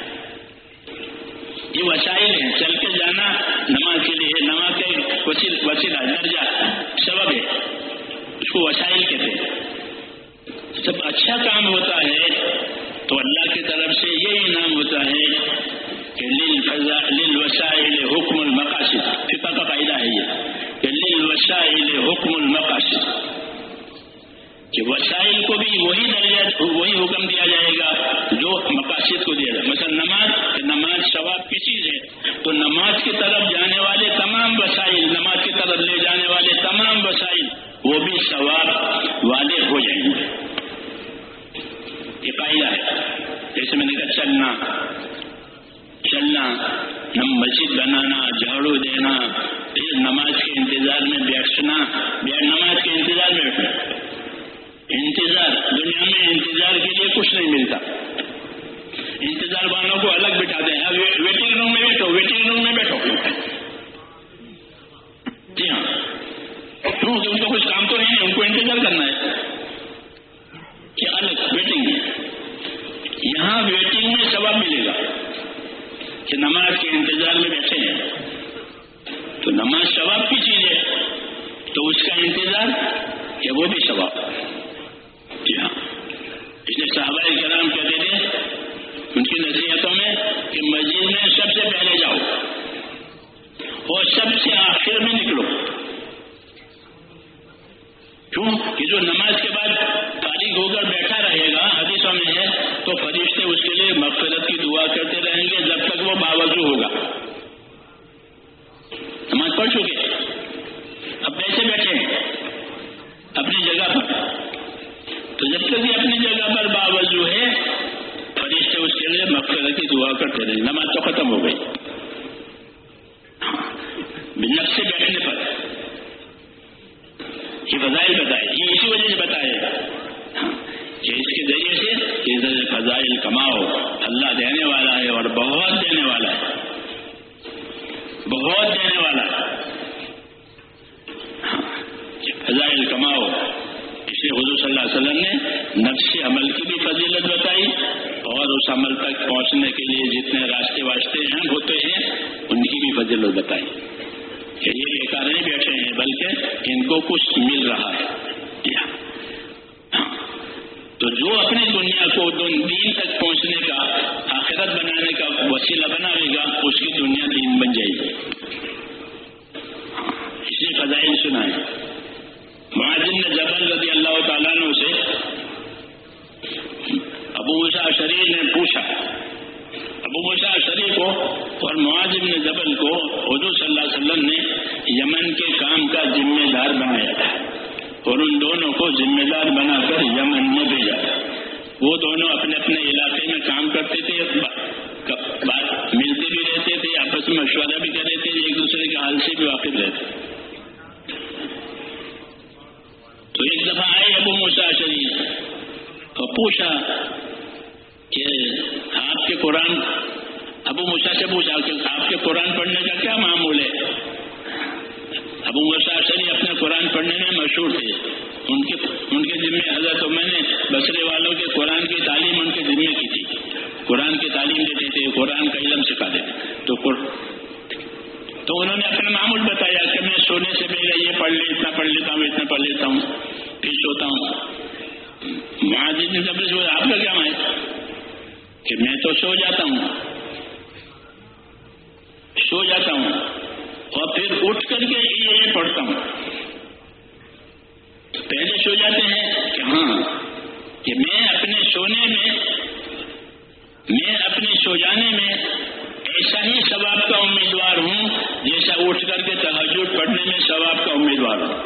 یہ وسائل ہیں، چل کے جانا نماز کے لیے، نماز کا وسیلہ وسیلہ درجہ سبب ہے، اس کو وسائل کہتے ہیں. جب اچھا کام ہوتا ہے تو اللہ کی طرف سے یہ انعام ہوتا ہے کہ للوسائل حکم المقاصد. فقہ کا قاعدہ ہے یہ کہ للوسائل حکم المقاصد، کہ وسائل کو بھی وہی درجہ وہی حکم دیا جائے گا جو مقاصد کو دیا جائے. مثلا نماز، نماز ثواب کی چیز ہے تو نماز کی طرف جانے والے تمام وسائل، نماز کی طرف لے جانے والے تمام وسائل وہ بھی ثواب والے ہو جائیں گے. یہ قاعدہ ہے. جیسے میں نے کہا چلنا چلنا مسجد بنانا، جھاڑو دینا، پھر نماز کے انتظار میں بیٹھنا، نماز کے انتظار میں بیٹھنا. انتظار دنیا میں انتظار کے لیے کچھ نہیں ملتا. انتظار والوں کو الگ بٹھاتے ہیں، ویٹنگ روم میں بیٹھو، ویٹنگ روم میں بیٹھو. جی ہاں، کیوں کہ ان کو کچھ کام تو نہیں ہے، ان کو انتظار کرنا ہے کہ الگ ویٹنگ میں. یہاں ویٹنگ میں ثواب ملے گا کہ نماز کے انتظار میں بیٹھے ہیں تو نماز ثواب کی چیز ہے تو اس کا انتظار ہے وہ بھی ثواب. جی ہاں، اس لیے صحابہ کرام کہتے تھے ان کی نصیحتوں میں کہ مسجد میں سب سے پہلے جاؤ اور سب سے آخر میں نکلو. کیوں کہ جو نماز کے بعد فارغ ہو کر بیٹھا رہے گا، حدیثوں میں ہے، تو فرشتے اس کے لیے مغفرت کی دعا کرتے رہیں گے جب تک وہ باوضو ہوگا. نماز پڑھ چکے، اب کیسے بیٹھے ہیں اپنی جگہ پر، تو جب تک یہ اپنی جگہ پر باوضو ہے فرشتے اس کے لیے مغفرت کی دعا کرتے رہیں. نماز تو ختم ہو گئی. نفس سے بیٹھنے پر یہ فضائل بتائے، یہ اسی وجہ سے بتائے کہ اس کے ذریعے سے یہ فضائل کماؤ. اللہ دینے والا ہے اور بہت دینے والا ہے، بہت دینے والا ہے. فضائل کماؤ. اس لیے حضور صلی اللہ علیہ وسلم نے نفس عمل کی بھی فضیلت بتائی اور اس عمل تک پہنچنے کے لیے جتنے راستے واسطے اہم ہوتے ہیں ان کی بھی فضیلت بتائی کہ یہ بیکار نہیں بیٹھے ہیں بلکہ ان کو کچھ مل رہا ہے. تو جو اپنی دنیا کو دین تک پہنچنے کا، آخرت بنانے کا وسیلہ بنائے گا اس کی دنیا دین بن جائے گی. اس لیے فضائل سنائے. معاذ بن جبل رضی اللہ تعالیٰ عنہ سے ابو موسیٰ اشعری نے پوچھا، ابو موسیٰ اشعری کو اور معاذ بن جبل کو حضور صلی اللہ علیہ وسلم نے یمن کے کام کا ذمہ دار بنایا تھا اور ان دونوں کو ذمہ دار بنا کر یمن میں بھیجا. وہ دونوں اپنے اپنے علاقے میں کام کرتے تھے، بات ملتے بھی رہتے تھے، آپس میں مشورہ بھی کر رہے تھے، ایک دوسرے کے حال سے بھی واقف رہتے. تو ایک دفعہ آئے ابو موسیٰ اشعری اور پوچھا کہ آپ کے قرآن، ابو موسیٰ سے پوچھا کہ آپ کے قرآن پڑھنے کا کیا معمول ہے. ابو موسیٰ اشعری اپنے قرآن پڑھنے میں مشہور تھے. ان کے ان کے ذمے حضرت میں نے بصرے والوں کے قرآن کی تعلیم ان کے ذمے کی تھی. قرآن کی تعلیم دیتے تھے، قرآن کا علم سکھاتے تھے. تو تو انہوں نے اپنا معمول بتایا کہ میں سونے سے پہلے یہ پڑھ لے، اتنا پڑھ لیتا ہوں، اتنا پڑھ لیتا ہوں، پھر سوتا ہوں. معاذ بن جبل سے آپ کا کیا ہے؟ کہ میں تو سو جاتا ہوں سو جاتا ہوں اور پھر اٹھ کر کے یہ پڑھتا ہوں. پہلے سو جاتے ہیں کہ ہاں کہ میں اپنے سونے میں میں اپنے سو جانے میں ایسا ہی ثواب کا امیدوار ہوں جیسا اٹھ کر کے تہجد پڑھنے میں ثواب کا امیدوار ہوں.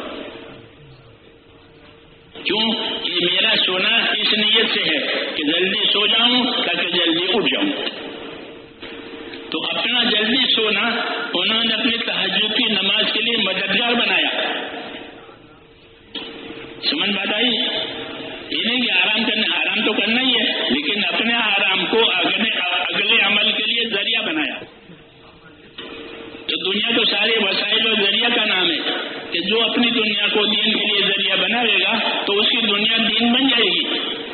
کیوں کہ میرا سونا اس نیت سے ہے کہ جلدی سو جاؤں تاکہ جلدی اٹھ جاؤں. تو اپنا جلدی سونا انہوں نے اپنی تہجد کی نماز کے لیے مددگار بنایا. سمجھ بات آئی؟ یہ نہیں کہ آرام کرنا، آرام تو کرنا ہی ہے، لیکن اپنے آرام کو اگلے اگلے عمل کے لیے ذریعہ بنایا. تو دنیا تو سارے وسائل اور ذریعہ کا نام ہے کہ جو اپنی دنیا کو دین کے لیے ذریعہ بنائے گا تو اس کی دنیا دین بن جائے گی.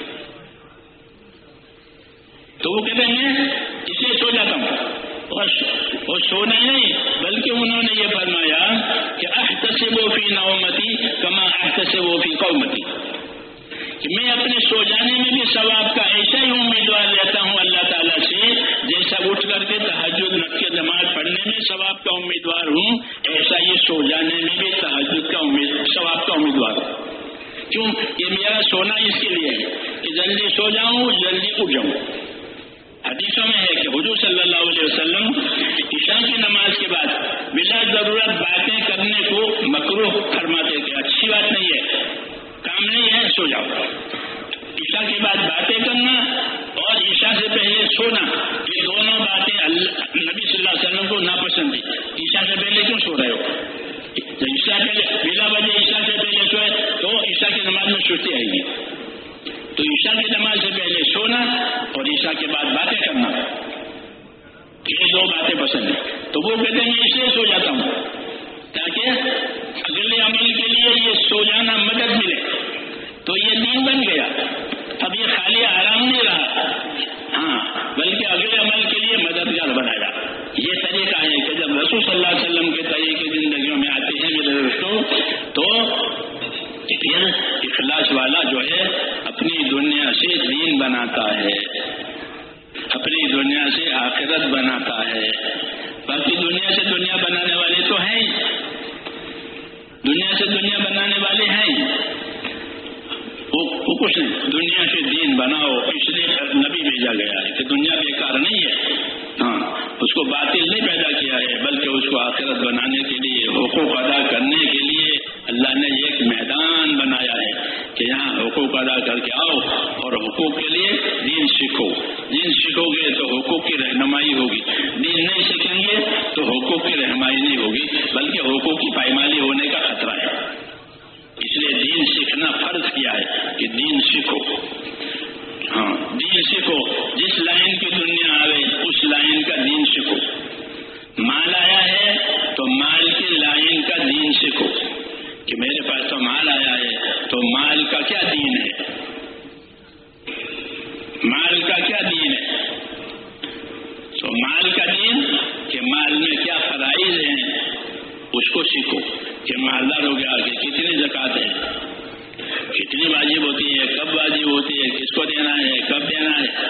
تو وہ کہتے ہیں میں اسے سو جاتا ہوں اور سونا نہیں بلکہ انہوں نے یہ فرمایا کہ احتسب فی نومتی کما احتسب فی قومتی، کہ میں اپنے سو جانے میں بھی ثواب کا ایسا ہی امیدوار رہتا ہوں اللہ تعالیٰ سے جیسا اٹھ کر کے تہجد کے نماز پڑھنے میں ثواب کا امیدوار ہوں، ایسا ہی سو جانے میں بھی تہجد کا امید ثواب کا امیدوار ہوں. کیوں کہ میرا سونا اس کے لیے ہے کہ جلدی سو جاؤں جلدی اٹھ جاؤں. حدیثوں میں ہے کہ حضور صلی اللہ علیہ وسلم عشاء کی نماز کے بعد بلا ضرورت باتیں کرنے کو مکروہ فرماتے کہ اچھی بات نہیں ہے، کام نہیں ہے، سو جاؤ. عشاء کے بعد باتیں کرنا اور عشاء سے پہلے سونا، یہ دونوں باتیں اللہ نبی صلی اللہ علیہ وسلم کو ناپسند تھی. عشاء سے پہلے کیوں سو رہے ہو؟ عشاء پہلے بلا وجہ عشاء سے پہلے سوئے تو عشاء کی نماز میں سستی آئے گی. تو عشاء کی نماز سے پہلے سونا اور عشاء کے بعد باتیں کرنا، یہ دو باتیں پسند ہیں. تو وہ کہتے ہیں میں اس لیے سو جاتا ہوں تاکہ اگلے عمل کے لیے یہ سو جانا مدد ملے. تو یہ دین بن گیا. اب یہ خالی آرام نہیں رہا، ہاں بلکہ اگلے عمل کے لیے مددگار بنایا. یہ طریقہ ہے کہ جب رسول صلی اللہ علیہ وسلم کے طریقے زندگیوں میں آتے ہیں میرے دوستوں تو پھر اخلاص والا جو ہے اپنی دنیا سے دین بناتا ہے، اپنی دنیا سے آخرت بناتا ہے. باقی دنیا سے دنیا بنانے والے تو ہیں، دنیا سے دنیا بنانے والے ہیں، وہ کچھ نہیں. دنیا سے دین بناؤ، اس لیے نبی بھیجا گیا ہے کہ دنیا بیکار نہیں ہے، ہاں اس کو باطل نہیں پیدا کیا ہے بلکہ اس کو آخرت بنانے کے لیے، حقوق ادا کرنے کے لیے اللہ نے ایک میدان بنایا ہے کہ یہاں حقوق ادا کر کے آؤ اور حقوق کے لیے دین سیکھو. دین سیکھو گے تو حقوق کی رہنمائی ہوگی، دین نہیں سیکھیں گے تو حقوق کی رہنمائی نہیں ہوگی بلکہ حقوق کی پائمالی ہونے کا خطرہ ہے. اس لیے دین سیکھنا فرض کیا ہے کہ دین سیکھو. ہاں دین سیکھو، جس لائن کی دنیا آئے اس لائن کا دین سیکھو. مال آیا ہے تو مال کی لائن کا دین سیکھو کہ میرے پاس تو مال آیا ہے تو مال کا کیا دین ہے، مال کا کیا دین ہے. تو مال کا دین کہ مال میں کیا فرائض ہیں اس کو سیکھو کہ مالدار ہو گیا کہ کتنی زکوٰۃ ہے، کتنی واجب ہوتی ہے، کب واجب ہوتی ہے، کس کو دینا ہے، کب دینا ہے.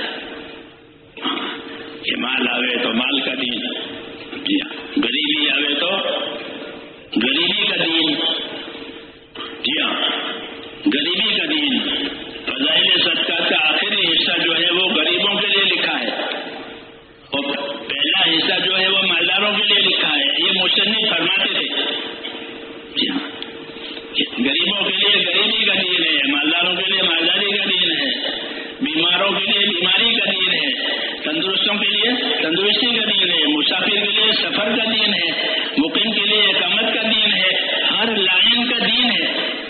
کہ مال آوے تو مال کا دین، غریبی آوے تو غریبی کا دین. جی ہاں غریبی کا دین. فضائل صدقات کا آخری حصہ جو ہے وہ غریبوں کے لیے لکھا ہے اور پہلا حصہ جو ہے وہ مالداروں کے لیے لکھا ہے. یہ مصنف فرماتے تھے. جی ہاں غریبوں کے لیے غریبی کا دین ہے، مالداروں کے لیے مالداری کا دین ہے، بیماروں کے لیے بیماری کا دین ہے، تندرستوں کے لیے تندرستی کا دین ہے، مسافر کے لیے سفر کا دین ہے، مقیم کے لیے اقامت کا دین ہے. ہر لائن کا دین ہے.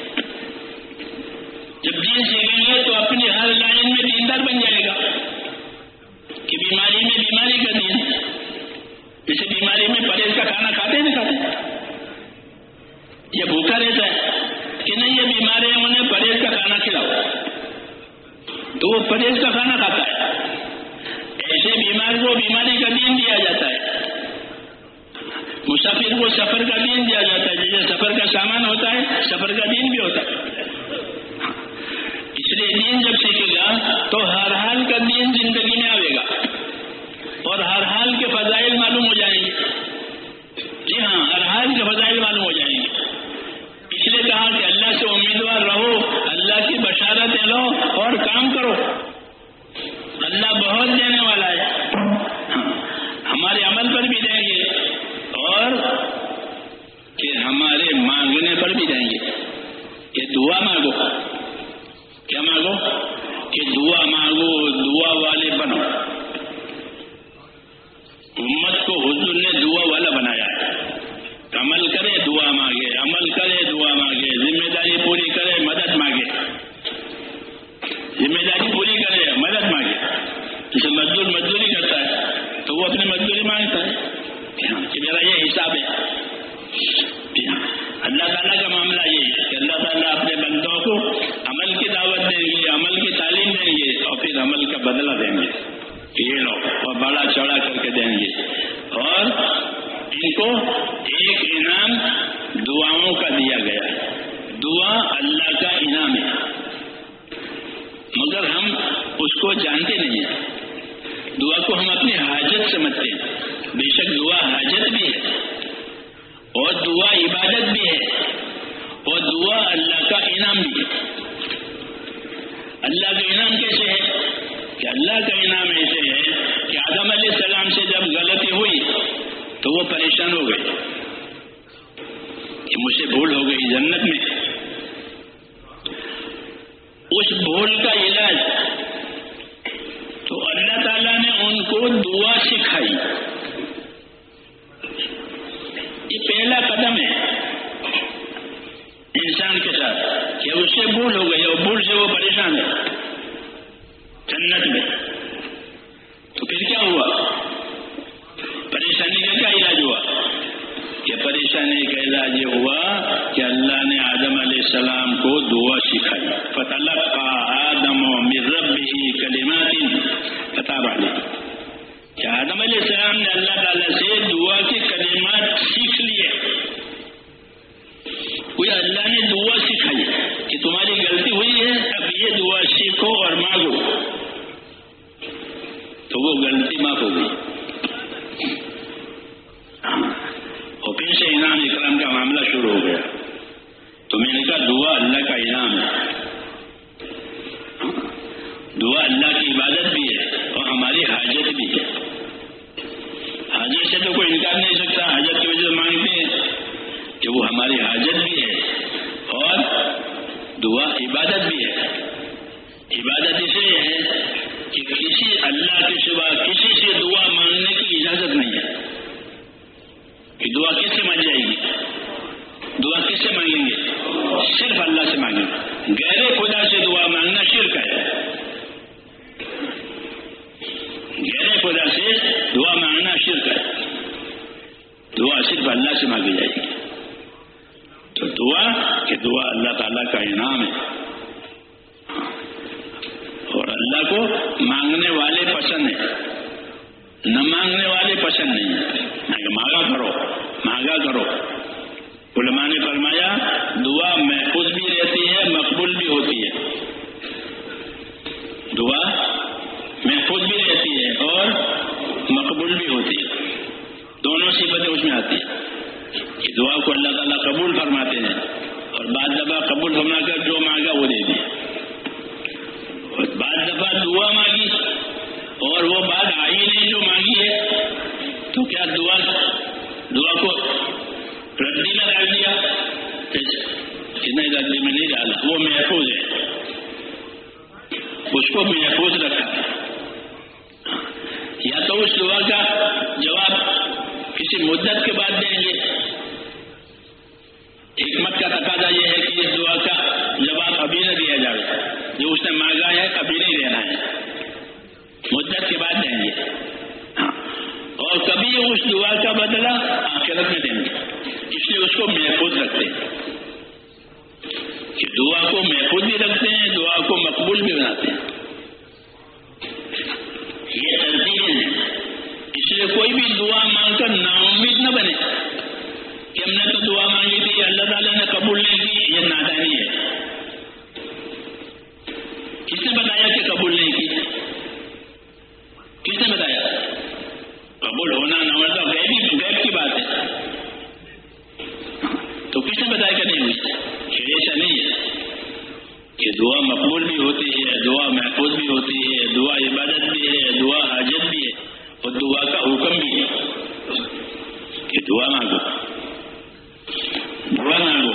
جب دین سیکھیں گے تو اپنی ہر لائن میں دیندار بن جائے گا. کہ بیماری میں بیماری کا دین، جیسے بیماری میں پرہیز کا کھانا کھاتے نہیں کھاتے، یہ بھوکا رہتا ہے کہ نہیں یہ بیمار ہے انہیں پرہیز کا کھانا کھلاؤ تو وہ پرہیز کا کھانا کھاتا ہے. ایسے بیمار کو بیماری کا دین دیا جاتا ہے، مسافر کو سفر کا دین دیا جاتا ہے. جیسے سفر کا سامان ہوتا ہے سفر کا دین بھی ہوتا ہے. اس لیے دین جب سیکھے گا گا تو ہر حال کا دین زندگی میں آئے گا اور ہر حال کے فضائل معلوم ہو جائیں گے. جی ہاں، ہر حال کے فضائل معلوم ہو جائیں گے. اس لیے کہا کہ اللہ سے امیدوار رہو، اللہ کی بشارتیں لو اور کام کرو. اللہ بہت دینے والا ہے، ہمارے عمل پر بھی دیں گے اور کہ ہمارے مانگنے پر بھی دیں گے. کہ دعا مانگو، کیا مانگو؟ کہ دعا مانگو، دعا والے بنو. امت کو حضور نے دعا والا بنایا ہے. عمل کرے دعا مانگے، عمل کرے دعا مانگے، ذمہ داری پوری کرے مدد مانگے، ذمہ داری پوری کرے مدد مانگے. جیسے مزدور مزدوری کرتا ہے تو وہ اپنی مزدوری مانگتا ہے کہ میرا یہ حساب ہے. اللہ تعالیٰ کا معاملہ یہ ہے کہ اللہ تعالیٰ اپنے بندوں کو عمل کی دعوت دیں گے، عمل کی تعلیم دیں گے اور پھر عمل کا بدلہ دیں گے. یہ لوگ اور بڑا چوڑا کر کے دیں گے اور ان کو ایک انعام دعاؤں کا دیا گیا ہے. دعا اللہ کا انعام ہے مگر ہم اس کو جانتے نہیں ہیں. دعا کو ہم اپنی حاجت سمجھتے ہیں. بے شک دعا حاجت بھی ہے اور دعا عبادت بھی ہے اور دعا اللہ کا انعام بھی ہے. اللہ کا انعام کیسے ہے؟ کہ اللہ کا انعام ایسے ہے کہ آدم علیہ السلام سے جب غلطی ہوئی تو وہ پریشان ہو گئے کہ مجھ سے بھول ہو گئی جنت میں. اس بھول کا علاج تو اللہ تعالیٰ نے ان کو دعا سکھائی. یہ پہلا قدم ہے انسان کے ساتھ کہ اس سے بھول ہو گئی اور بھول سے وہ پریشان ہے جنت میں. تو پھر کیا ہوا؟ پریشانی کا کیا علاج ہوا؟ کہ پریشانی کا علاج یہ ہوا کہ اللہ نے آدم علیہ السلام کو دعا سکھائی. فتلقى آدم من ربه کلمات فتاب علیہ. کہ آدم علیہ السلام نے اللہ تعالیٰ سے دعا کے کلمات سیکھ لیے. کوئی اللہ نے دعا سکھائی کہ تمہاری غلطی ہوئی ہے، اب یہ دعا سیکھو اور مانگو، تو وہ غلطی معاف ہو گئی. اور پھر سے انعام اکرام کا معاملہ شروع ہو گیا. تو میں نے کہا دعا اللہ کا انعام ہے. دعا اللہ کی عبادت بھی ہے اور ہماری حاجت بھی ہے. حاجت سے تو کوئی انکار نہیں سکتا. حاجت کی وجہ سے مانگتے ہیں کہ وہ ہماری حاجت بھی ہے اور دعا عبادت بھی ہے. عبادت اس لیے ہے کہ کسی اللہ کے سوا کسی سے دعا مانگنے کی اجازت نہیں ہے. کہ دعا کس سے مانگی جائے گی؟ دعا کس سے مانگیں گے؟ صرف اللہ سے مانگیں گے. غیر خدا سے دعا مانگنا شرک ہے. غیر خدا سے دعا مانگنا شرک ہے. دعا صرف اللہ سے مانگی جائے گی. تو دعا کہ دعا اللہ تعالیٰ کا انعام ہے اور اللہ کو مانگنے والے پسند ہیں، نہ مانگنے والے پسند نہیں ہیں. مانگا کرو مانگا کرو. علماء نے فرمایا دعا محفوظ بھی رہتی ہے، مقبول بھی ہوتی ہے. دعا محفوظ بھی رہتی ہے اور مقبول بھی ہوتی ہے. دونوں صفتیں اس میں آتی ہیں کہ دعا کو اللہ تعالیٰ قبول فرماتے ہیں اور بعض دفعہ قبول فرما کر جو مانگا وہ دے دی. اور بعض دفعہ دعا مانگی اور وہ بات آئی نہیں جو مانگی ہے تو کیا دعا دعا کو ردی میں ڈال دیا؟ نہیں، ردی میں نہیں ڈالا. وہ محفوظ ہے، اس کو محفوظ رکھا. یا تو اس دعا کا جواب کسی مدت کے بعد دیں گے. حکمت کا تقاضا یہ ہے کہ اس دعا کا جواب ابھی نہ دیا جائے. جو اس نے مانگا ہے ابھی نہیں دینا ہے، مدت کے بعد دیں گے. ہاں، اور کبھی اس دعا کا بدلہ آخرت میں دیں گے. اس لیے اس کو محفوظ رکھتے ہیں کہ دعا کو محفوظ بھی رکھتے ہیں، دعا کو مقبول بھی بناتے ہیں. یہ ترتیبیں ہیں. اس لیے کوئی بھی دعا مانگ کر نا امید نہ بنے کہ ہم نے تو دعا مانگی تھی اللہ تعالیٰ نے قبول نہیں کی. یہ نادانی ہے. کس نے بتایا کہ قبول دعا مانگو، دعا مانگو۔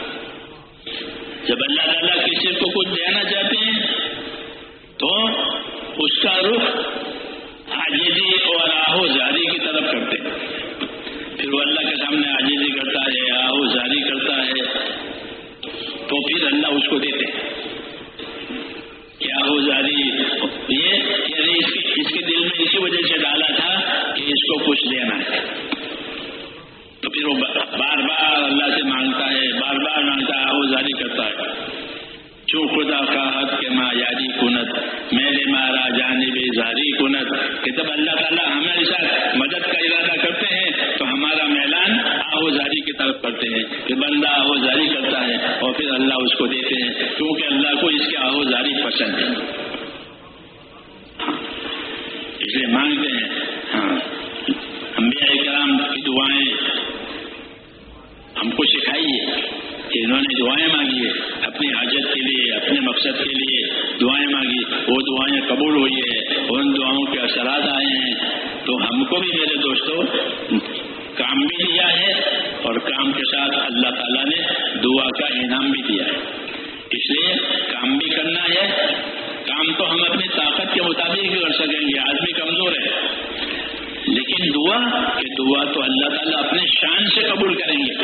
جب اللہ تعالیٰ کسی کو کچھ دینا چاہتے ہیں تو اس کا رخ عاجزی اور آہو زاری کی طرف کرتے ہیں، پھر وہ اللہ کے سامنے عاجزی کرتا ہے، آہو زاری کرتا ہے، تو پھر اللہ اس کو دیتے ہیں۔ کیا ہو زاری یہ یعنی اس کے اس کے دل میں اسی وجہ سے ڈالا تھا کہ اس کو کچھ دینا ہے، تو پھر وہ بار بار اللہ سے مانگتا ہے، بار بار مانگتا ہے، آہو زاری کرتا ہے۔ چو خدا خواہت کے ماں یاری کنت میرے مارا جانب زاری کنت، کہ جب اللہ تعالیٰ ہمارے ساتھ مدد کا ارادہ کرتے ہیں تو ہمارا میلان آہو زاری کی طرف کرتے ہیں، کہ بندہ آہو زاری کرتا ہے اور پھر اللہ اس کو دیتے ہیں، کیونکہ اللہ کو اس کے آہو زاری پسند ہے، اس لیے مانگتے ہیں۔ ہاں، انبیاء کرام کی دعائیں ہم کو سکھائیے کہ انہوں نے دعائیں مانگی ہے اپنی حاجت کے لیے، اپنے مقصد کے لیے دعائیں مانگی، وہ دعائیں قبول ہوئی ہے، ان دعاؤں کے اثرات آئے ہیں۔ تو ہم کو بھی میرے دوستوں کام بھی دیا ہے اور کام کے ساتھ اللہ تعالیٰ نے دعا کا انعام بھی دیا ہے، اس لیے کام بھی کرنا ہے۔ کام تو ہم اپنی طاقت کے مطابق ہی کر سکیں گے، آدمی کمزور ہے، لیکن دعا کہ دعا تو اللہ تعالیٰ اپنے شان سے قبول کریں گے،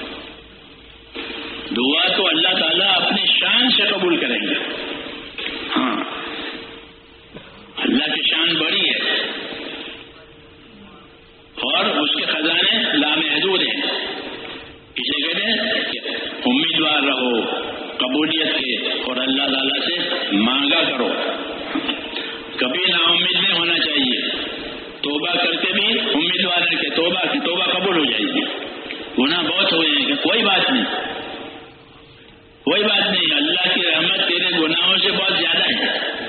دعا تو اللہ تعالیٰ اپنی شان سے قبول کریں گے۔ ہاں، اللہ کی شان بڑی ہے اور اس کے خزانے لامحدود ہیں، اسے کہتے ہیں کہ امیدوار رہو قبولیت کے اور اللہ تعالیٰ سے مانگا کرو، کبھی نا امید نہیں ہونا چاہیے، توبہ کرتے بھی امیدوار ہے کہ توبہ کی توبہ قبول ہو جائے گی، گناہ بہت ہوئے ہیں کہ کوئی بات نہیں، کوئی بات نہیں، اللہ کی رحمت تیرے گناہوں سے بہت زیادہ ہے،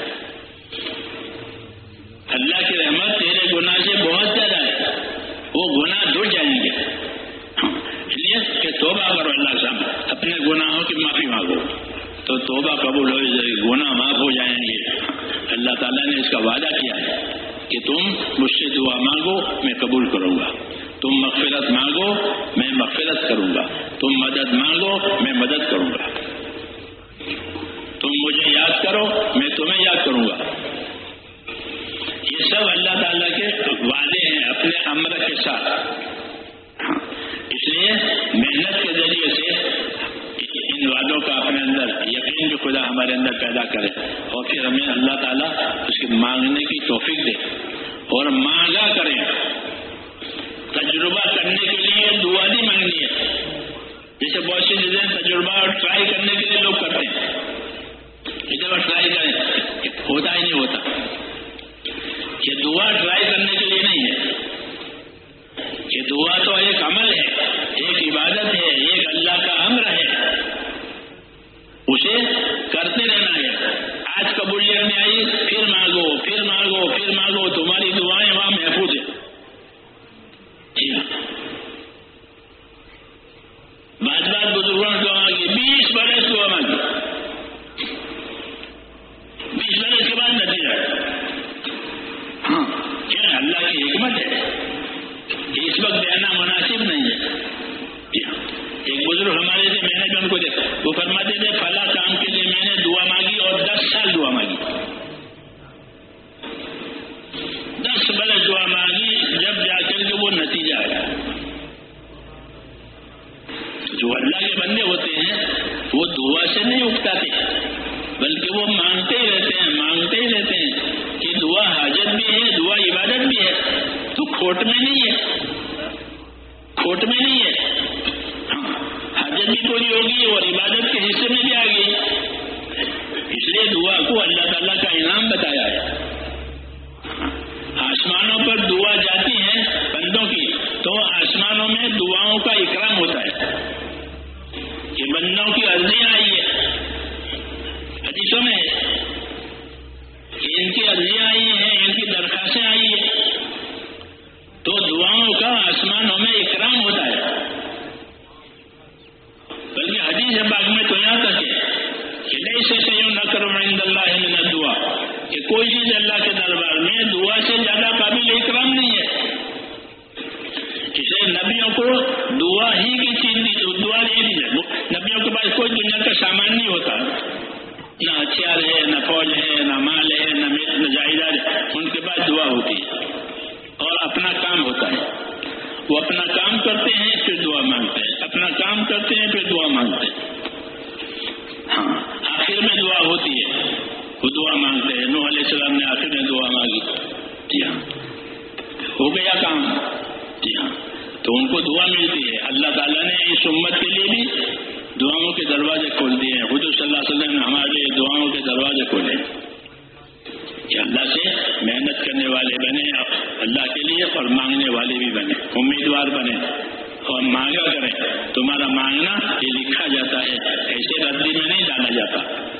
اللہ کی رحمت تیرے گناہ سے بہت زیادہ ہے، وہ گناہ دھل جائیں گے، اس لیے کہ توبہ کرو اللہ صاحب، اپنے گناہوں کی معافی مانگو تو توبہ قبول ہو جائے گی، گناہ معاف ہو جائیں گے۔ اللہ تعالیٰ نے اس کا وعدہ کیا ہے کہ تم مجھ سے دعا مانگو میں قبول کروں گا، تم مغفرت مانگو میں مغفرت کروں گا، تم مدد مانگو میں مدد کروں گا، تم مجھے یاد کرو میں تمہیں یاد کروں گا۔ یہ سب اللہ تعالیٰ کے وعدے ہیں اپنے امر کے ساتھ، اس لیے محنت کے ذریعے سے ان وعدوں کا اپنے اندر یقین بھی خدا ہمارے اندر پیدا کرے اور پھر ہمیں اللہ تعالیٰ اس کے مانگنے کی توفیق دے اور مانگا کریں۔ تجربہ کرنے کے لیے دعا نہیں مانگنی ہے، جیسے بہت سی چیزیں تجربہ اور ٹرائی کرنے کے لیے لوگ کرتے ہیں، ایک بار ٹرائی کریں ہوتا ہی نہیں ہوتا، یہ دعا ٹرائی کرنے کے لیے نہیں ہے، یہ دعا تو ایک عمل ہے، ایک عبادت ہے، ایک اللہ کا امر ہے، اسے کرتے رہنا ہے۔ آج قبولیت میں آئی پھر مانگو پھر مانگو پھر مانگو، تمہاری دعائیں وہاں محفوظ ہیں۔ جی ہاں، بعض بعض بزرگوں نے دعا مانگی، بیس برس دعا مانگی، بیس برس کے بعد نتیجہ ہاں کیا اللہ کی حکمت ہے، اس وقت دینا مناسب نہیں ہے۔ جی ہاں، ایک بزرگ ہمارے سے میں نے بھی ان کو دیکھا، وہ فرماتے تھے فلاں کام کے لیے میں نے دعا مانگی اور دس سال دعا مانگی، دس برس دعا مانگی، جب جا کر کے وہ نتیجہ آیا۔ جو اللہ کے بندے ہوتے ہیں وہ دعا سے نہیں اکتاتے، بلکہ وہ مانگتے ہی رہتے ہیں مانگتے ہی رہتے ہیں کہ دعا حاجت بھی ہے، دعا عبادت بھی ہے، تو کھوٹ میں نہیں ہے، کھوٹ میں نہیں ہے، ہاں حاجت بھی پوری ہوگی اور عبادت کے حصے میں بھی آ گئی، اس لیے دعا کو اللہ تعالیٰ کا انعام بتایا ہے۔ آسمانوں پر دعا جاتی ہے بندوں کی تو آسمانوں میں دعاؤں کا اکرام ہوتا ہے کہ بندوں کی عرضیاں آئی ہے، حدیثوں میں کہ ان کی عرضیاں آئی ہیں، ان کی درخواستیں آئی ہیں، تو دعاؤں کا آسمانوں میں اکرام ہوتا ہے۔ بلکہ حدیث پاک میں تو یہاں تک ہے کہ لیس شیء اکرم عند اللہ من الدعاء، کہ کوئی چیز اللہ وہ اپنا کام کرتے ہیں پھر دعا مانگتے ہیں، اپنا کام کرتے ہیں پھر دعا مانگتے ہیں. ہاں آخر میں دعا ہوتی ہے، وہ دعا مانگتے ہیں. نوح علیہ السلام نے آخر میں دعا مانگی، جی ہاں ہو گیا کام. جی ہاں تو ان کو دعا ملتی ہے. اللہ تعالیٰ نے اس امت کے لیے بھی دعاؤں کے دروازے کھول دیے ہیں. حضور صلی اللہ علیہ وسلم نے ہمارے لیے دعاؤں کے دروازے کھولے کہ اللہ سے محنت کرنے والے بنے اللہ کے لیے، اور مانگنے والے بھی بنے، امیدوار بنے اور مانگا کریں. تمہارا مانگنا یہ لکھا جاتا ہے، ایسے ردی میں نہیں ڈالا جاتا.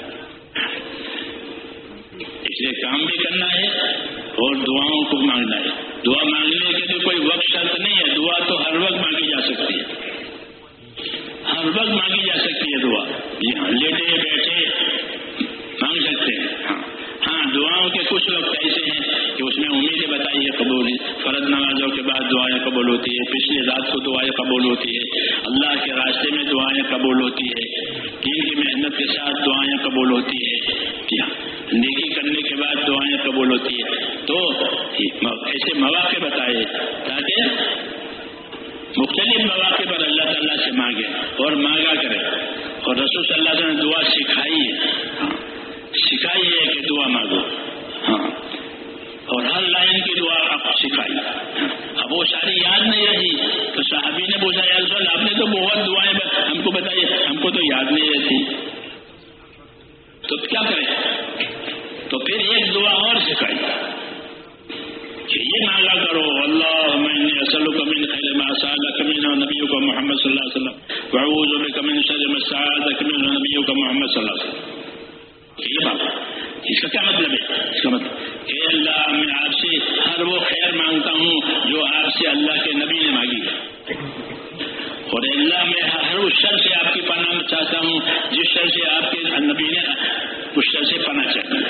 اس لیے کام بھی کرنا ہے اور دعاؤں کو مانگنا ہے. دعا مانگنے کے لیے کوئی وقت شرط نہیں ہے. دعا تو ہر وقت مانگی جا سکتی ہے، ہر وقت مانگی جا سکتی ہے دعا. جی ہاں لیٹے بیٹھے مانگ سکتے ہیں. ہاں ہاں دعاؤں کے کچھ وقت ایسے ہیں کہ اس میں امیدیں بتائیے قبول. فرض نمازوں کے بعد دعائیں قبول ہوتی ہے، پچھلی رات کو دعائیں قبول ہوتی ہے، اللہ کے راستے میں دعائیں قبول ہوتی ہے، دین کی محنت کے ساتھ دعائیں قبول ہوتی ہے. جی ہاں نیکی کرنے کے بعد دعائیں قبول ہوتی ہے. تو ایسے مواقع بتائے تاکہ مختلف مواقع پر اللہ تعالیٰ سے مانگے اور مانگا کرے. اور رسول صلی اللہ علیہ وسلم نے دعا سکھائی ہے، سکھائی ہے کہ دعا مانگو. ہاں اور ہر لائن کی دعا آپ سکھائی. اب وہ ساری یاد نہیں رہی تو صحابی نے پوچھا یا رسول اللہ آپ نے تو بہت دعائیں ہم کو بتائیے، ہم کو تو یاد نہیں رہتی، تو کیا کریں؟ تو پھر ایک دعا اور سکھائی کہ یہ مانگا کرو اللہم انی اسألک من خیر ما سألک منہ نبیک محمد صلی اللہ علیہ وسلم واعوذ بک من شر ما استعاذک منہ نبیک محمد صلی اللہ علیہ وسلم. یہ بات اس کا کیا مطلب ہے؟ اس کا مطلب کہ اللہ میں آپ سے ہر وہ خیر مانگتا ہوں جو آپ سے اللہ کے نبی نے مانگی، اور اللہ میں ہر اس شر سے آپ کی پناہ چاہتا ہوں جس شر سے آپ کے نبی نے اس شر سے پناہ چاہی.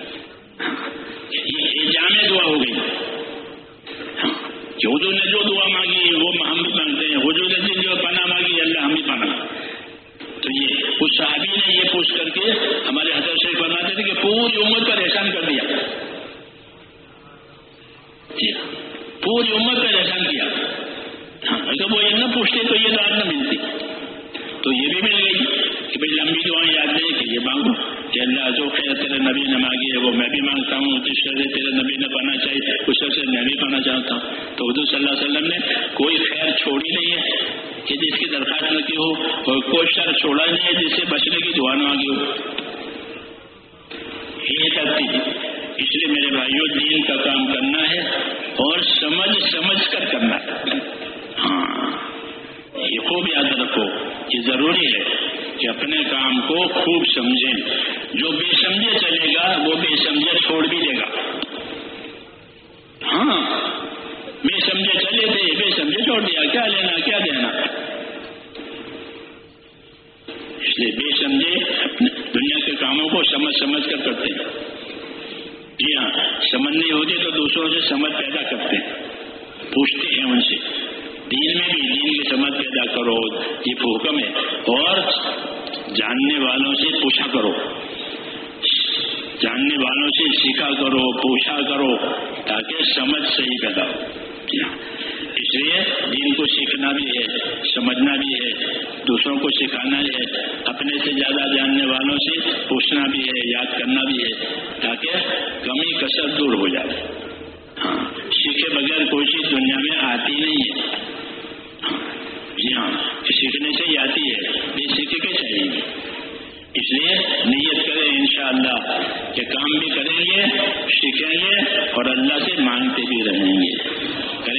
یہ جامع دعا ہو گئی کہ حضور نے جو دعا مانگی وہ ہم بھی مانگتے ہیں، حضور نے جن جو پناہ مانگی اللہ ہم بھی پناہ. تو یہ اس صحابی نے یہ پوچھ کر کے ہمارے حضرت شریف فرماتے تھے کہ پوری امت پر احسان کر دیا. جی پوری امت پر احسان کیا. ہاں اگر وہ یہ نہ پوچھتے تو یہ دعا نہ ملتی. تو یہ بھی مل گئی کہ بھائی لمبی دعائیں یاد نہیں کہ یہ مانگو کہ اللہ جو خیر تیرے نبی نے مانگی ہے وہ میں بھی مانگتا ہوں، جس شر سے تیرے نبی نے پانا چاہیے اس شر سے میں بھی پانا چاہتا ہوں. تو حضور صلی اللہ علیہ وسلم نے کوئی خیر چھوڑی نہیں ہے کہ جس کی درخواست نہ کی ہو، اور کوئی شر چھوڑا نہیں ہے جس سے بچنے کی دعا نہ مانگی ہو. یہ ترتیب. اس لیے میرے بھائیوں دین کا کام کرنا ہے اور سمجھ سمجھ کر کرنا ہے. ہاں یہ خوب یاد رکھو، یہ ضروری ہے کہ اپنے کام کو خوب سمجھیں. جو بے سمجھے چلے گا وہ بے سمجھے چھوڑ بھی دے گا. ہاں بے سمجھے چلے تھے بے سمجھے چھوڑ دیا، کیا لینا کیا دینا. اس لیے بے سمجھے اپنے دنیا کے کاموں کو سمجھ سمجھ کر کرتے ہیں. جی ہاں سمجھ نہیں ہوتی تو دوسروں سے سمجھ پیدا کرتے ہیں، پوچھتے ہیں ان سے. دین میں بھی دین کی سمجھ پیدا کرو، یہ حکم ہے. اور جاننے والوں سے پوچھا کرو، جاننے والوں سے سیکھا کرو، پوچھا کرو تاکہ سمجھ صحیح پیدا ہو. اس لیے دین کو سیکھنا بھی ہے، سمجھنا بھی ہے، دوسروں کو سکھانا ہے، اپنے سے زیادہ جاننے والوں سے پوچھنا بھی ہے، یاد کرنا بھی ہے تاکہ کمی کثر دور ہو جائے. ہاں سیکھے بغیر کوئی چیز دنیا میں آتی نہیں ہے. جی ہاں سیکھنے سے ہی آتی ہے، یہ سیکھ کے چاہیے گی. اس لیے نیت کریں انشاءاللہ کہ کام بھی کریں گے، سیکھیں گے اور اللہ سے مانگتے بھی رہیں گے.